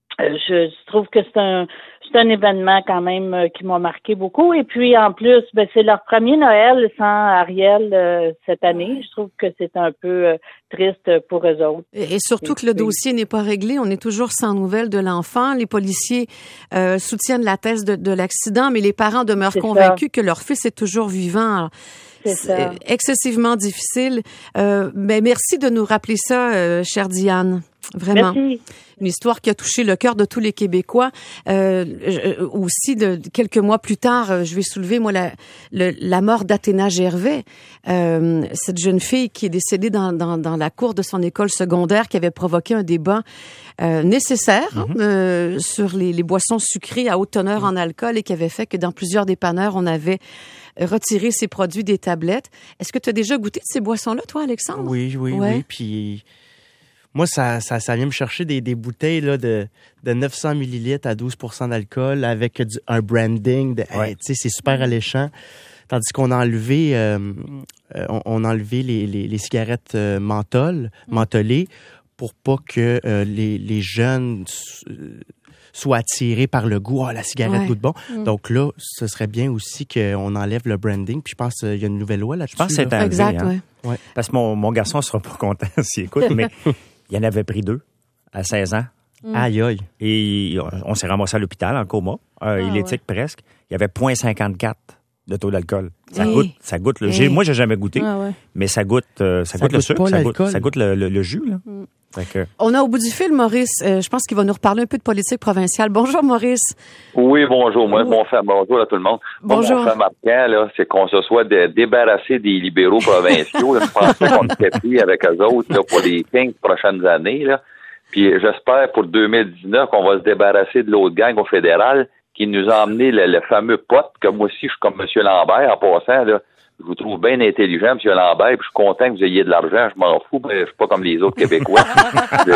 je, je trouve que c'est un c'est un événement quand même euh, qui m'a marqué beaucoup. Et puis en plus, ben c'est leur premier Noël sans Ariel euh, cette année. Je trouve que c'est un peu euh, triste pour eux autres. Et, et surtout que le dossier n'est pas réglé. On est toujours sans nouvelles de l'enfant. Les policiers euh, soutiennent la thèse de, de l'accident, mais les parents demeurent C'est convaincus que leur fils est toujours vivant. Alors, C'est ça. excessivement difficile. Euh, mais merci de nous rappeler ça, euh, chère Diane. Vraiment. Merci. Une histoire qui a touché le cœur de tous les Québécois. Euh, je- aussi, de, quelques mois plus tard, euh, je vais soulever, moi, la, le- la mort d'Athéna Gervais, euh, cette jeune fille qui est décédée dans, dans, dans la cour de son école secondaire, qui avait provoqué un débat euh, nécessaire hein, euh, sur les, les boissons sucrées à haute teneur en alcool et qui avait fait que dans plusieurs dépanneurs, on avait retiré ces produits des tablettes. Est-ce que tu as déjà goûté de ces boissons-là, toi, Alexandre? Oui, oui, Ouais. oui. Puis moi, ça, ça, ça vient me chercher des, des bouteilles là, de, de neuf cents millilitres à douze pour cent d'alcool avec du, un branding. De, Ouais. hey, tu sais, c'est super alléchant. Tandis qu'on a enlevé, euh, euh, on, on a enlevé les, les, les cigarettes euh, menthol, mentholées pour pas que euh, les, les jeunes euh, soient attirés par le goût. Ah, la cigarette Ouais. goûte bon. Mm. Donc là, ce serait bien aussi qu'on enlève le branding. Puis je pense qu'il y a une nouvelle loi là-dessus. Je pense que c'est là. enlevé, Exact, hein. ouais. Parce que mon, mon garçon sera pas content s'il écoute, mais il en avait pris deux à seize ans. Aïe, aïe. Et on s'est ramassé à l'hôpital en coma. Euh, il Ah, éthique presque. Il y avait zéro virgule cinquante-quatre de taux d'alcool. Ça Hey. goûte, ça goûte le. Hey. J'ai, moi, j'ai jamais goûté, Ah ouais. mais ça goûte, euh, ça, Ça goûte le goûte sucre, pas ça goûte, l'alcool. ça goûte le, le, le jus là. Mm. Fait que, On a au bout du fil Maurice. Euh, je pense qu'il va nous reparler un peu de politique provinciale. Bonjour Maurice. Oui, bonjour. Moi, mon fait, bonjour à tout le monde. Moi, Bonjour. mon fait marquant, là, c'est qu'on se soit dé- débarrassé des libéraux provinciaux. Là. Je pensais qu'on était pris avec eux autres là, pour les quinze prochaines années. Là. Puis j'espère pour deux mille dix-neuf qu'on va se débarrasser de l'autre gang au fédéral qui nous a emmené le, le fameux pote, que moi aussi, je suis comme M. Lambert, en passant, là. Je vous trouve bien intelligent, M. Lambert, puis je suis content que vous ayez de l'argent. Je m'en fous, mais je suis pas comme les autres Québécois. Je-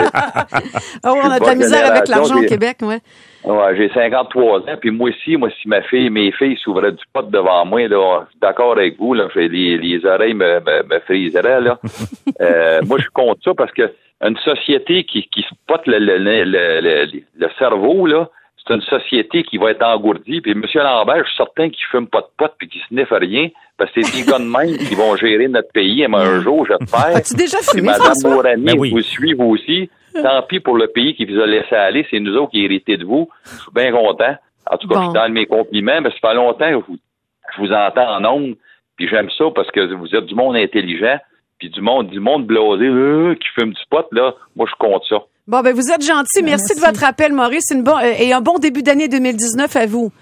Oh, on a de la bonne misère avec génération, l'argent au puis- Québec, ouais. Ouais, j'ai cinquante-trois ans, puis moi aussi, moi, si ma fille, mes filles s'ouvraient du pot devant moi, là, je suis d'accord avec vous, là, j'ai les, les oreilles me, me, me friseraient, là. euh, moi, je suis contre ça parce que une société qui, qui se pote le, le, le, le, le, le cerveau, là, c'est une société qui va être engourdie. Puis M. Lambert, je suis certain qu'il fume pas de pot puis qu'il sniffe rien, parce que c'est des gars de même qui vont gérer notre pays un jour, j'espère. As-tu déjà Si fumé, Mme François? Mourani Ben oui. vous suit, vous aussi. Tant pis pour le pays qui vous a laissé aller. C'est nous autres qui héritons de vous. Je suis bien content. En tout cas, Bon. je suis dans mes compliments, mais ça fait longtemps que je vous, je vous entends en ondes. Puis j'aime ça parce que vous êtes du monde intelligent, puis du monde, du monde blasé, euh, qui fume du pot, là. Moi, je compte ça. Bon, ben vous êtes gentil. Merci, de votre appel, Maurice. Une bon, euh, et un bon début d'année deux mille dix-neuf à vous.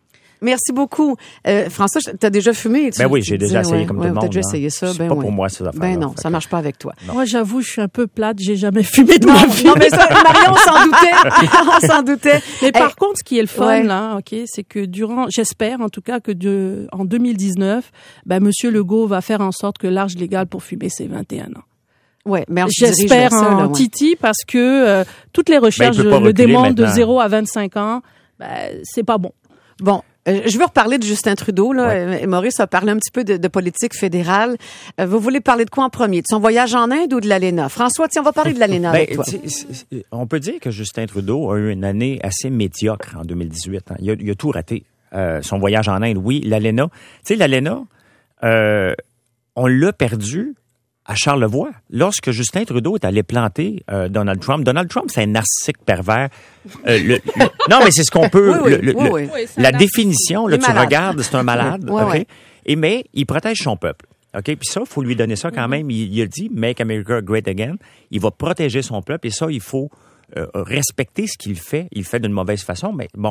Merci beaucoup. Euh, François, t'as déjà fumé? Tu, ben oui, tu j'ai déjà disais, essayé ouais, comme ouais, tout le monde. T'as déjà hein. essayé ça? C'est Ben pas oui. pour moi, ces affaires-là. Ben non, Fait ça que- marche pas avec toi. Moi, j'avoue, je suis un peu plate. J'ai jamais fumé de Non, ma vie. non, mais ça, Marion, on s'en doutait. On s'en doutait. Mais par Hey, contre, ce qui est le fun, ouais. là, ok, c'est que durant, j'espère en tout cas que de, en deux mille dix-neuf, ben, Monsieur Legault va faire en sorte que l'âge légal pour fumer, c'est vingt et un ans. ouais, mais on se dirige J'espère vers ça, en là, ouais. Titi parce que euh, toutes les recherches Ben, il peut pas le reculer démontrent de maintenant. zéro à vingt-cinq ans, ben, c'est pas bon. Bon, euh, je veux reparler de Justin Trudeau. Là. Euh, Maurice a parlé un petit peu de, de politique fédérale. Euh, vous voulez parler de quoi en premier? De son voyage en Inde ou de l'A L E N A? François, tiens, on va parler de l'A L E N A Ben, avec toi. c'est- c'est- on peut dire que Justin Trudeau a eu une année assez médiocre en deux mille dix-huit. hein. Il, a, il a tout raté. Euh, son voyage en Inde, oui. L'A L E N A. Tu sais, l'A L E N A, euh, on l'a perdu à Charlevoix. Lorsque Justin Trudeau est allé planter euh, Donald Trump, Donald Trump, c'est un narcissique pervers. Euh, le- le- non, mais c'est ce qu'on peut... Oui, oui, le- le- oui, le- oui. Oui, c'est La un narcissique. définition, là, Il est tu malade. regardes, c'est un malade. Ouais, OK? ouais. Et mais il protège son peuple. OK? Puis ça, il faut lui donner ça quand même. Il, il a dit « Make America Great Again ». Il va protéger son peuple et ça, il faut euh, respecter ce qu'il fait. Il le fait d'une mauvaise façon, mais bon.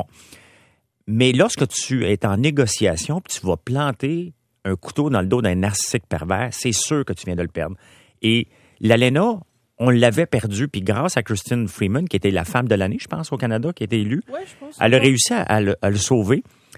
Mais lorsque tu es en négociation puis tu vas planter un couteau dans le dos d'un narcissique pervers, c'est sûr que tu viens de le perdre. Et l'A L E N A, on l'avait perdu, puis grâce à Christine Freeman, qui était la femme de l'année, je pense, au Canada, qui a été élue, Ouais, je pense. elle a réussi à, à le, à le sauver.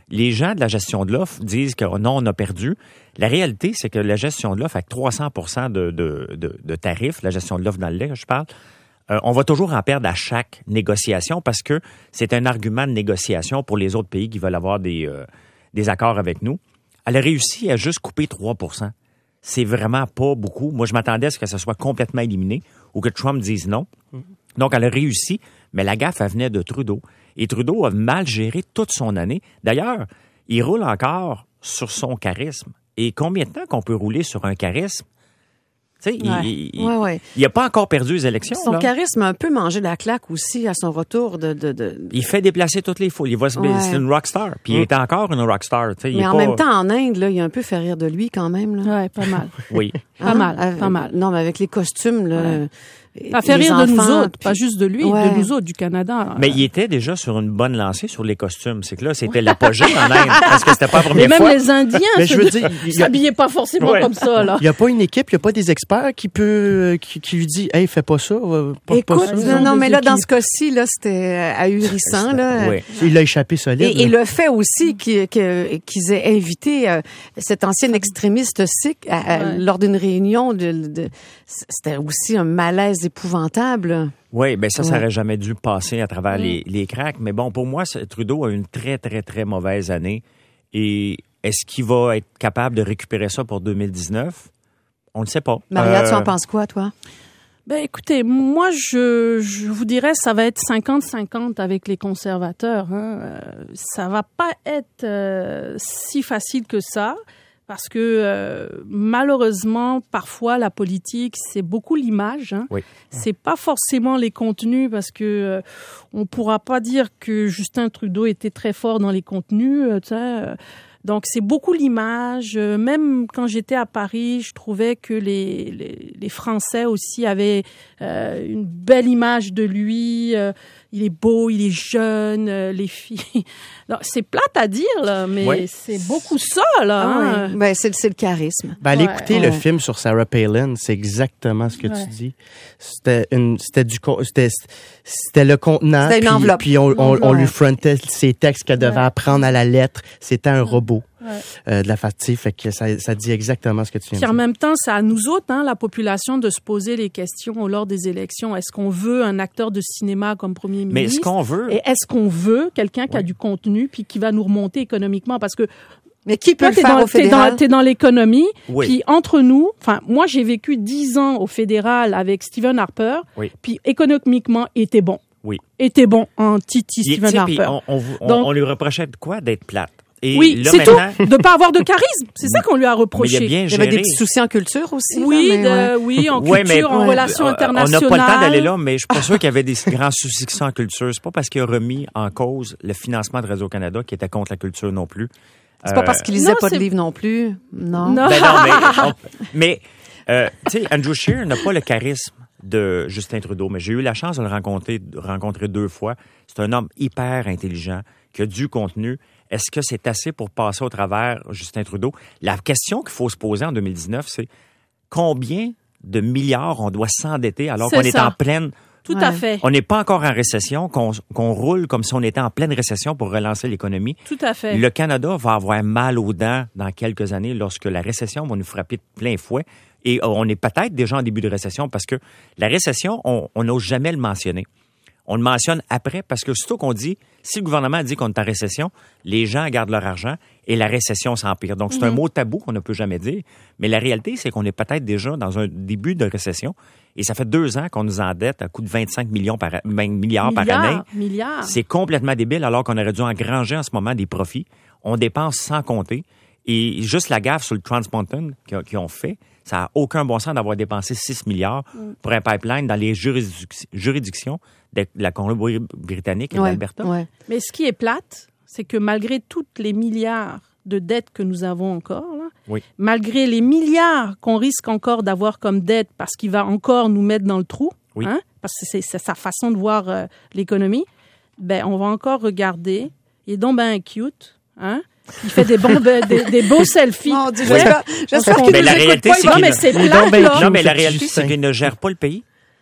Les gens de la gestion de l'offre disent que non, on a perdu. La réalité, c'est que la gestion de l'offre, avec trois cents pour cent de, de, de, de tarifs, la gestion de l'offre dans le lait, je parle, euh, on va toujours en perdre à chaque négociation parce que c'est un argument de négociation pour les autres pays qui veulent avoir des, euh, des accords avec nous. Elle a réussi à juste couper trois pour cent. C'est vraiment pas beaucoup. Moi, je m'attendais à ce que ça soit complètement éliminé ou que Trump dise non. Mm-hmm. Donc, elle a réussi, mais la gaffe, elle venait de Trudeau. Et Trudeau a mal géré toute son année. D'ailleurs, il roule encore sur son charisme. Et combien de temps qu'on peut rouler sur un charisme? Tu sais, ouais. il ouais, ouais. il a pas encore perdu les élections. Son là. charisme a un peu mangé la claque aussi à son retour de... de, de... Il fait déplacer toutes les foules. Il va se... ouais. C'est une rockstar. Puis il est encore une rockstar. Tu sais, Mais il est en pas... même temps, en Inde, là, il a un peu fait rire de lui quand même. Là. Ouais, pas mal. Oui. Pas hein? mal, Avec, pas mal. Non, mais avec les costumes, là... Ouais. Ça fait rire enfants, de nous autres, puis... pas juste de lui, ouais. de nous autres, du Canada. Mais il était déjà sur une bonne lancée sur les costumes. C'est que là, c'était l'apogée en Inde, parce que c'était pas la première Et même fois. les Indiens Mais je veux dire, il y a- s'habillaient pas forcément Ouais. comme ça, là. Il n'y a pas une équipe, il n'y a pas des experts qui peut qui, qui lui dit « Hey, fais pas ça, euh, porte pas Écoute, ça. » non, non, des mais là, dans équipes. ce cas-ci, là, c'était ahurissant, là. Oui. Il a échappé solide. Et, et là. le fait aussi qu'ils que, qu'ils aient invité euh, cet ancien extrémiste sikh à- à- Ouais. lors d'une réunion, de, de- c'était aussi un malaise épouvantable. Oui, bien ça, ça Ouais. n'aurait jamais dû passer à travers les, les cracks. Mais bon, pour moi, c'est- Trudeau a eu une très, très, très mauvaise année. Et est-ce qu'il va être capable de récupérer ça pour deux mille dix-neuf? On ne sait pas. Maria, Euh, tu en penses quoi, toi? Ben, écoutez, moi, je, je vous dirais, ça va être cinquante cinquante avec les conservateurs. Hein. Euh, ça va pas être euh, si facile que ça. Parce que euh, malheureusement, parfois la politique, c'est beaucoup l'image. Hein. Oui. C'est pas forcément les contenus, parce que euh, on pourra pas dire que Justin Trudeau était très fort dans les contenus. Euh, tu sais, euh, donc c'est beaucoup l'image. Euh, même quand j'étais à Paris, je trouvais que les les, les Français aussi avaient euh, une belle image de lui. Euh, il est beau, il est jeune, euh, les filles. Non, c'est plate à dire là, mais Ouais. c'est beaucoup ça là. Ah, hein. ouais. Ben, c'est, c'est le charisme. Ben, allez Ouais. écouter Ouais. le film sur Sarah Palin, c'est exactement ce que Ouais. tu dis. C'était une, c'était du, con- c'était, c'était le contenant. C'était une puis, enveloppe. Puis on, on, on Ouais. lui frontait ses textes qu'elle devait Ouais. apprendre à la lettre. C'était un robot Ouais. euh, de la fatigue. Fait que ça, ça dit exactement ce que tu viens Puis de en dire. même temps, c'est à nous autres, hein, la population, de se poser les questions lors des élections. Est-ce qu'on veut un acteur de cinéma comme premier Mais ministre? ce qu'on veut... Et est-ce qu'on veut quelqu'un qui a Oui. du contenu puis qui va nous remonter économiquement? Parce que Mais qui peut toi, le t'es faire dans, au t'es fédéral? dans, t'es dans l'économie. Oui. Puis entre nous, enfin, moi, j'ai vécu dix ans au fédéral avec Stephen Harper. Oui. Puis économiquement, il était bon. Oui. Était bon en Titi, Il est- Stephen tu sais, puis Harper. on, on, on, Donc- on lui reprochait de quoi? D'être plate. Et Oui, là, c'est maintenant, tout. De pas avoir de charisme. C'est ça qu'on lui a Mais il reproché. a bien Il y avait géré. des petits soucis en culture aussi. Oui, là, mais de- ouais. oui, en Ouais, culture, mais- en Ouais. relations Euh, internationales. On n'a pas le temps d'aller là, mais je suis pas sûr qu'il y avait des grands soucis que ça en culture. C'est pas parce qu'il a remis en cause le financement de Radio-Canada qui était contre la culture non plus. C'est pas Euh, parce qu'il lisait non, pas de c'est- livres non plus. Non. Non. Ben non, mais, on- mais euh, tu sais, Andrew Scheer n'a pas le charisme de Justin Trudeau, mais j'ai eu la chance de le rencontrer, de rencontrer deux fois. C'est un homme hyper intelligent, qui a du contenu. Est-ce que c'est assez pour passer au travers Justin Trudeau? La question qu'il faut se poser en deux mille dix-neuf, c'est combien de milliards on doit s'endetter alors C'est qu'on est ça. en pleine... Tout Ouais. à fait. On n'est pas encore en récession, qu'on qu'on roule comme si on était en pleine récession pour relancer l'économie. Tout à fait. Le Canada va avoir mal aux dents dans quelques années lorsque la récession va nous frapper de plein fouet. Et on est peut-être déjà en début de récession parce que la récession, on on n'ose jamais le mentionner. On le mentionne après parce que surtout qu'on dit, si le gouvernement dit qu'on est en récession, les gens gardent leur argent et la récession s'empire. Donc, c'est un mot tabou qu'on ne peut jamais dire. Mais la réalité, c'est qu'on est peut-être déjà dans un début de récession et ça fait deux ans qu'on nous endette à coût de vingt-cinq millions par, vingt milliards par année. Milliards, milliards. C'est complètement débile alors qu'on aurait dû engranger en ce moment des profits. On dépense sans compter. Et juste la gaffe sur le Trans Mountain qu'ils qu'ils ont fait, ça n'a aucun bon sens d'avoir dépensé six milliards pour un pipeline dans les juridic- juridictions de la Colombie-Britannique et de Ouais, l'Alberta. ouais. Mais ce qui est plate, c'est que malgré toutes les milliards de dettes que nous avons encore, là, Oui. malgré les milliards qu'on risque encore d'avoir comme dette parce qu'il va encore nous mettre dans le trou, Oui. hein, parce que c'est, c'est sa façon de voir euh, l'économie, ben on va encore regarder. Il est donc ben cute, hein. Il fait des bons, des, des beaux selfies. Mon Dieu, Ouais. j'espère, j'espère On qu'il Mais nous la écoute réalité, pas. c'est Non, qu'il mais ne- c'est Il est plate, donc ben là. cute. Non, mais la Fait réalité, Justin. c'est qu'il ne gère pas le pays.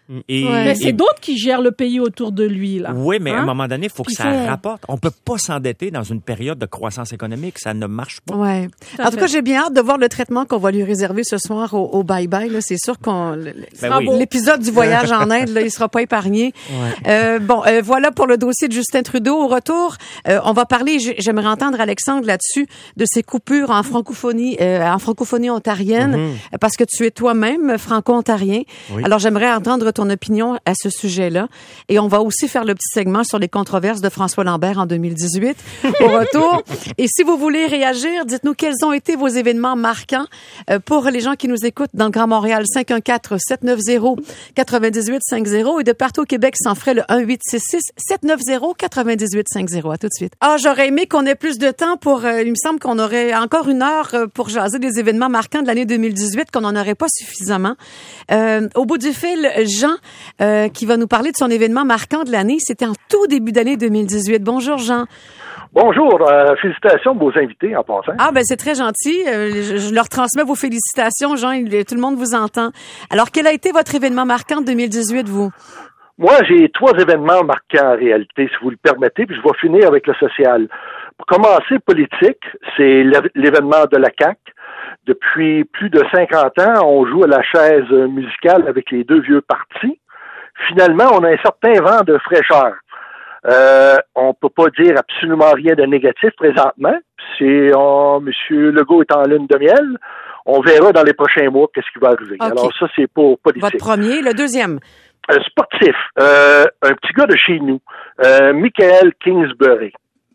Et, ouais. Mais et, c'est d'autres qui gèrent le pays autour de lui, là. Oui, mais hein? à un moment donné, il faut que Ils ça font... rapporte. On peut pas s'endetter dans une période de croissance économique. Ça ne marche pas. Ouais. En tout cas, j'ai bien hâte de voir le traitement qu'on va lui réserver ce soir au, au bye-bye. Là. C'est sûr qu'on ben oui. l'épisode du voyage en Inde, là, il sera pas épargné. Ouais. Euh, bon, euh, voilà pour le dossier de Justin Trudeau. Au retour, euh, on va parler, j'aimerais entendre Alexandre là-dessus, de ces coupures en francophonie, euh, en francophonie ontarienne, mm-hmm. parce que tu es toi-même franco-ontarien. Oui. Alors, j'aimerais entendre ton opinion à ce sujet-là. Et on va aussi faire le petit segment sur les controverses de François Lambert en deux mille dix-huit au retour. Et si vous voulez réagir, dites-nous quels ont été vos événements marquants euh, pour les gens qui nous écoutent dans le Grand Montréal, cinq un quatre, sept neuf zéro, neuf huit cinq zéro et de partout au Québec, sans frais, le un huit six six, sept neuf zéro, neuf huit cinq zéro. À tout de suite. Ah, j'aurais aimé qu'on ait plus de temps pour, euh, il me semble qu'on aurait encore une heure pour jaser des événements marquants de l'année deux mille dix-huit, qu'on n'en aurait pas suffisamment. Euh, au bout du fil, Jean, euh, qui va nous parler de son événement marquant de l'année. C'était en tout début d'année deux mille dix-huit. Bonjour, Jean. Bonjour. Euh, félicitations de vos invités en passant. Ah, ben c'est très gentil. Euh, je, je leur transmets vos félicitations, Jean. Il, tout le monde vous entend. Alors, quel a été votre événement marquant de deux mille dix-huit, vous? Moi, j'ai trois événements marquants en réalité, si vous le permettez, puis je vais finir avec le social. Pour commencer, politique, c'est l'événement de la C A Q. Depuis plus de cinquante ans, on joue à la chaise musicale avec les deux vieux partis. Finalement, on a un certain vent de fraîcheur. Euh, on peut pas dire absolument rien de négatif présentement. C'est on, Monsieur Legault est en lune de miel. On verra dans les prochains mois qu'est-ce qui va arriver. Okay. Alors ça, c'est pour politique. Votre premier, le deuxième. Euh, sportif. Euh, un petit gars de chez nous, euh, Michael Kingsbury.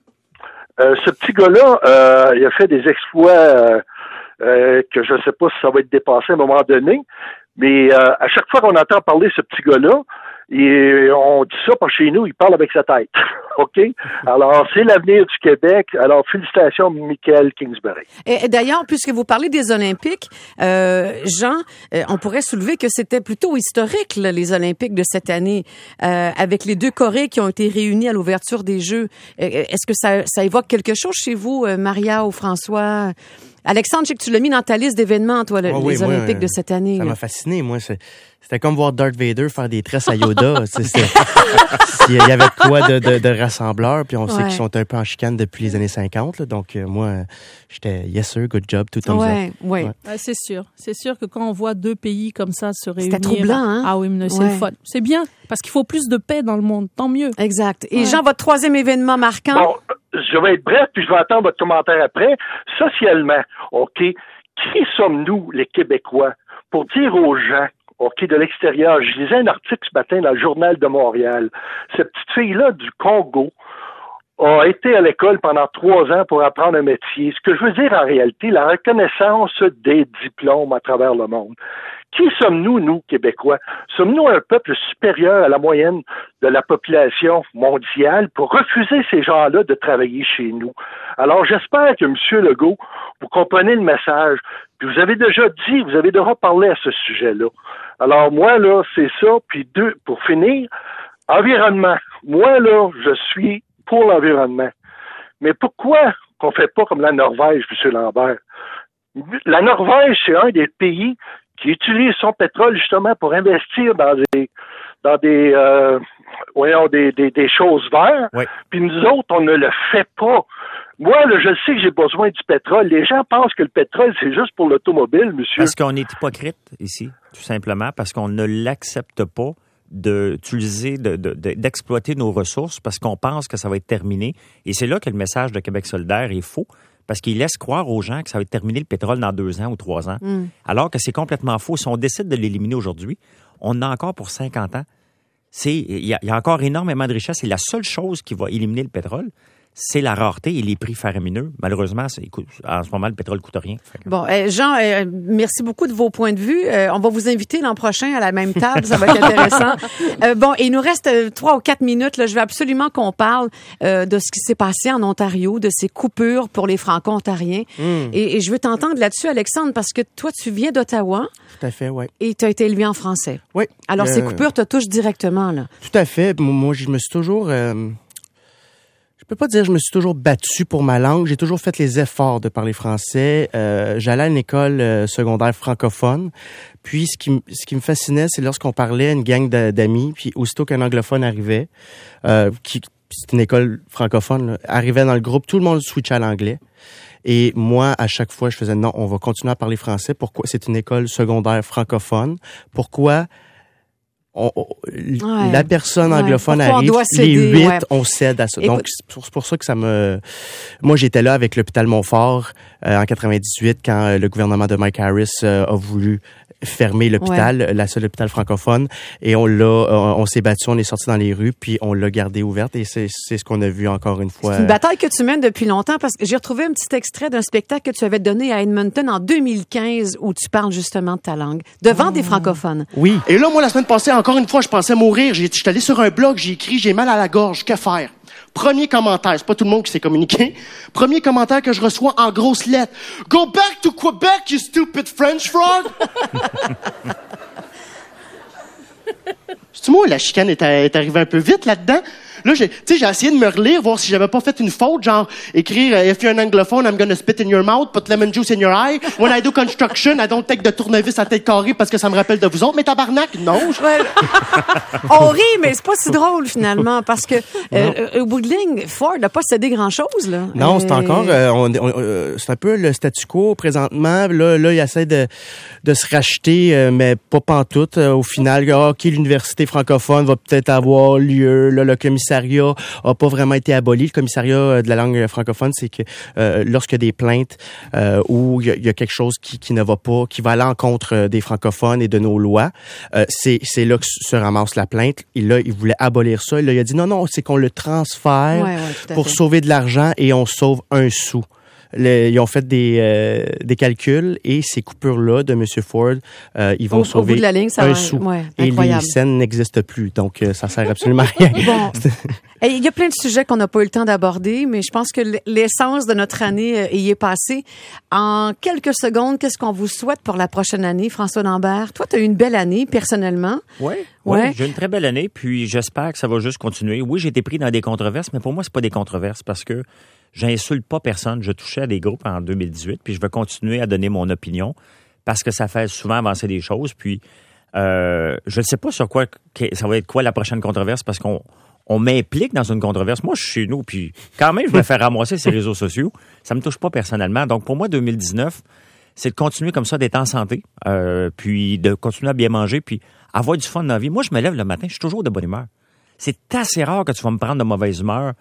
Euh, ce petit gars-là, euh, il a fait des exploits euh, euh, que je ne sais pas si ça va être dépassé à un moment donné, mais euh, à chaque fois qu'on entend parler de ce petit gars-là, et on dit ça par chez nous, il parle avec sa tête. OK? Alors, c'est l'avenir du Québec. Alors, félicitations, Michael Kingsbury. Et, et d'ailleurs, puisque vous parlez des Olympiques, euh, Jean, euh, on pourrait soulever que c'était plutôt historique, là, les Olympiques de cette année, euh, avec les deux Corées qui ont été réunies à l'ouverture des Jeux. Euh, est-ce que ça, ça évoque quelque chose chez vous, euh, Maria ou François? Alexandre, je sais que tu l'as mis dans ta liste d'événements, toi, le, oh oui, les moi, Olympiques de cette année. Ça là. m'a fasciné, moi. C'est, c'était comme voir Darth Vader faire des tresses à Yoda. Il y avait quoi de, de, de rassembleurs, puis on ouais. sait qu'ils sont un peu en chicane depuis les années cinquante. Là, donc, euh, moi, j'étais « yes sir, good job », tout thumbs ouais, up. Ouais. Ouais, c'est sûr. C'est sûr que quand on voit deux pays comme ça se réunir... C'était troublant, hein? Ah oui, mais c'est ouais. le fun. C'est bien, parce qu'il faut plus de paix dans le monde. Tant mieux. Exact. Et ouais. Jean, votre troisième événement marquant? Bon, je vais être bref, puis je vais attendre votre commentaire après. Socialement, OK, qui sommes-nous, les Québécois, pour dire aux gens, OK, de l'extérieur, je lisais un article ce matin dans le Journal de Montréal, cette petite fille-là du Congo a été à l'école pendant trois ans pour apprendre un métier. Ce que je veux dire en réalité, la reconnaissance des diplômes à travers le monde. Qui sommes-nous, nous, Québécois? Sommes-nous un peuple supérieur à la moyenne de la population mondiale pour refuser ces gens-là de travailler chez nous? Alors, j'espère que M. Legault, vous comprenez le message. Puis vous avez déjà dit, vous avez déjà parlé à ce sujet-là. Alors, moi, là, c'est ça. Puis deux, pour finir, environnement. Moi, là, je suis pour l'environnement. Mais pourquoi qu'on fait pas comme la Norvège, M. Lambert? La Norvège, c'est un des pays qui utilise son pétrole justement pour investir dans des dans des euh, voyons des, des, des choses vertes. Oui. Puis nous autres, on ne le fait pas. Moi, là, je sais que j'ai besoin du pétrole. Les gens pensent que le pétrole, c'est juste pour l'automobile, monsieur. Parce qu'on est hypocrite ici, tout simplement, parce qu'on ne l'accepte pas d'utiliser, de, de, de, d'exploiter nos ressources parce qu'on pense que ça va être terminé. Et c'est là que le message de Québec solidaire est faux. Parce qu'il laisse croire aux gens que ça va être terminé le pétrole dans deux ans ou trois ans. Mm. Alors que c'est complètement faux. Si on décide de l'éliminer aujourd'hui, on en a encore pour cinquante ans. C'est, il y a, il y a encore énormément de richesses. Et la seule chose qui va éliminer le pétrole, c'est la rareté et les prix faramineux. Malheureusement, c'est, écoute, en ce moment, le pétrole ne coûte rien. Bon, euh, Jean, euh, merci beaucoup de vos points de vue. Euh, on va vous inviter l'an prochain à la même table. Ça va être intéressant. euh, bon, il nous reste euh, trois ou quatre minutes. Là. Je veux absolument qu'on parle euh, de ce qui s'est passé en Ontario, de ces coupures pour les Franco-Ontariens. Mm. Et, et je veux t'entendre là-dessus, Alexandre, parce que toi, tu viens d'Ottawa. Tout à fait, oui. Et tu as été élevé en français. Oui. Alors, euh, ces coupures te touchent directement, là. Tout à fait. Moi, je me suis toujours... Euh... peux pas dire que je me suis toujours battu pour ma langue. J'ai toujours fait les efforts de parler français. Euh, j'allais à une école euh, secondaire francophone. Puis, ce qui, m- ce qui me fascinait, c'est lorsqu'on parlait à une gang d'a- d'amis, puis aussitôt qu'un anglophone arrivait, euh, qui c'est une école francophone, là, arrivait dans le groupe, tout le monde switchait à l'anglais. Et moi, à chaque fois, je faisais non, on va continuer à parler français. Pourquoi? C'est une école secondaire francophone. Pourquoi? On, on, Ouais. la personne Ouais. anglophone Pourquoi on arrive, doit les céder, huit, ouais. on cède à ça. Écoute- Donc, c'est pour, c'est pour ça que ça me... Moi, j'étais là avec l'hôpital Montfort euh, en quatre-vingt-dix-huit quand euh, le gouvernement de Mike Harris euh, a voulu fermer l'hôpital, ouais. la seule hôpital francophone, et on l'a, on, on s'est battu, on est sorti dans les rues, puis on l'a gardé ouverte, et c'est, c'est ce qu'on a vu encore une fois. C'est une bataille que tu mènes depuis longtemps, parce que j'ai retrouvé un petit extrait d'un spectacle que tu avais donné à Edmonton en deux mille quinze, où tu parles justement de ta langue, devant oh. des francophones. Oui. Et là, moi, la semaine passée, encore une fois, je pensais mourir. J'ai, j'étais allé sur un blog, j'ai écrit « J'ai mal à la gorge, que faire? » Premier commentaire, c'est pas tout le monde qui s'est communiqué. Premier commentaire que je reçois en grosses lettres. « Go back to Quebec, you stupid French frog! » C'est-tu moi, la chicane est, est arrivée un peu vite là-dedans? Là, j'ai, tu sais, j'ai essayé de me relire, voir si j'avais pas fait une faute, genre, écrire « If you're an anglophone, I'm gonna spit in your mouth, put lemon juice in your eye. When I do construction, I don't take de tournevis à tête carrée parce que ça me rappelle de vous autres. » Mais tabarnak, non. Ouais. On rit, mais c'est pas si drôle, finalement, parce que, euh, au bout de ligne, Ford n'a pas cédé grand-chose, là. Non, Et... c'est encore, euh, on, on, euh, c'est un peu le statu quo présentement. Là, là, il essaie de, de se racheter, euh, mais pas pantoute. Euh, au final, ah, OK, l'université francophone va peut-être avoir lieu. Là, le commissariat a pas vraiment été aboli. Le commissariat de la langue francophone, c'est que euh, lorsqu'il y a des plaintes euh, où il y, a, il y a quelque chose qui, qui ne va pas, qui va à l'encontre des francophones et de nos lois, euh, c'est, c'est là que se ramasse la plainte. Et là, il voulait abolir ça. Et là, il a dit non, non, c'est qu'on le transfère ouais, ouais, pour fait. sauver de l'argent et on sauve un sou. Le, ils ont fait des euh, des calculs et ces coupures-là de M. Ford, euh, ils vont au, sauver au bout de la ligne, ça un va, sou. Ouais, et les scènes n'existent plus, donc euh, ça sert absolument à rien. Bon, il y a plein de sujets qu'on n'a pas eu le temps d'aborder, mais je pense que l'essence de notre année y est passée. En quelques secondes, qu'est-ce qu'on vous souhaite pour la prochaine année, François Lambert? Toi, tu as eu une belle année, personnellement. Oui, ouais. oui, j'ai une très belle année, puis j'espère que ça va juste continuer. Oui, j'ai été pris dans des controverses, mais pour moi, c'est pas des controverses parce que j'insulte pas personne. Je touchais à des groupes en deux mille dix-huit, puis je vais continuer à donner mon opinion parce que ça fait souvent avancer des choses. Puis euh, je ne sais pas sur quoi ça va être quoi la prochaine controverse parce qu'on on m'implique dans une controverse. Moi, je suis chez nous, puis quand même, je me fais ramasser sur les réseaux sociaux. Ça me touche pas personnellement. Donc, pour moi, deux mille dix-neuf, c'est de continuer comme ça, d'être en santé, euh, puis de continuer à bien manger, puis avoir du fun dans la vie. Moi, je me lève le matin, je suis toujours de bonne humeur. C'est assez rare que tu vas me prendre de mauvaise humeur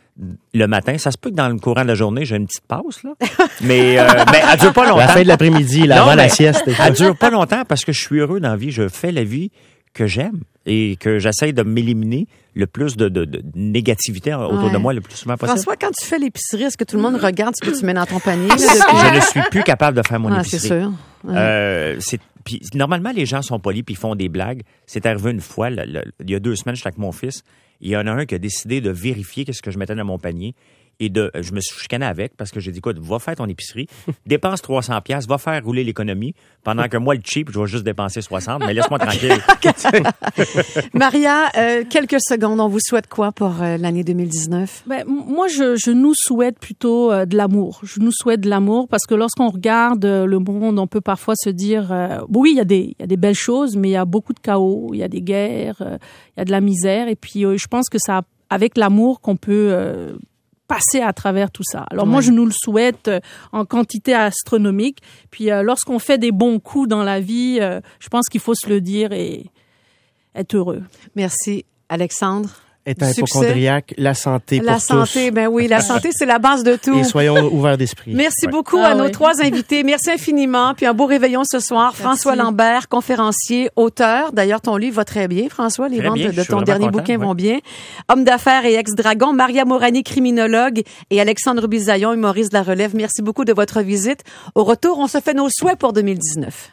le matin. Ça se peut que dans le courant de la journée, j'ai une petite pause, là. Mais, euh, mais elle dure pas longtemps. La fin de l'après-midi, là, avant la sieste. Elle dure pas longtemps parce que je suis heureux dans la vie. Je fais la vie que j'aime et que j'essaie de m'éliminer le plus de, de, de négativité autour ouais. de moi le plus souvent possible. François, quand tu fais l'épicerie, est-ce que tout le monde regarde ce que tu mets dans ton panier? Là, depuis... Je ne suis plus capable de faire mon ah, épicerie. C'est sûr. Ouais. Euh, c'est... Puis, normalement, les gens sont polis puis ils font des blagues. C'est arrivé une fois, le, le, il y a deux semaines, j'étais avec mon fils. Il y en a un qui a décidé de vérifier qu'est-ce que je mettais dans mon panier. Et de, je me suis chicané avec parce que j'ai dit, écoute, va faire ton épicerie, dépense trois cents piastres, va faire rouler l'économie, pendant que moi, le cheap, je vais juste dépenser soixante, mais laisse-moi tranquille. Maria, euh, quelques secondes, on vous souhaite quoi pour euh, l'année deux mille dix-neuf? Ben, moi, je, je nous souhaite plutôt euh, de l'amour. Je nous souhaite de l'amour parce que lorsqu'on regarde euh, le monde, on peut parfois se dire, euh, oui, il y a des, il y a des belles choses, mais il y a beaucoup de chaos, il y a des guerres, euh, il y a de la misère, et puis euh, je pense que ça, avec l'amour, qu'on peut euh, passer à travers tout ça. Alors ouais. moi, je nous le souhaite euh, en quantité astronomique. Puis euh, lorsqu'on fait des bons coups dans la vie, euh, je pense qu'il faut se le dire et être heureux. Merci, Alexandre. Être un hypochondriaque, la santé pour la tous. La santé, ben oui, la santé, c'est la base de tout. Et soyons ouverts d'esprit. Merci ouais. beaucoup ah, à nos oui. trois invités. Merci infiniment. Puis un beau réveillon ce soir. Merci. François Lambert, conférencier, auteur. D'ailleurs, ton livre va très bien, François. Les très ventes bien, de ton dernier content, bouquin ouais. vont bien. Homme d'affaires et ex-dragon. Maria Morani, criminologue. Et Alexandre Bisaillon, humoriste de la relève. Merci beaucoup de votre visite. Au retour, on se fait nos souhaits pour deux mille dix-neuf.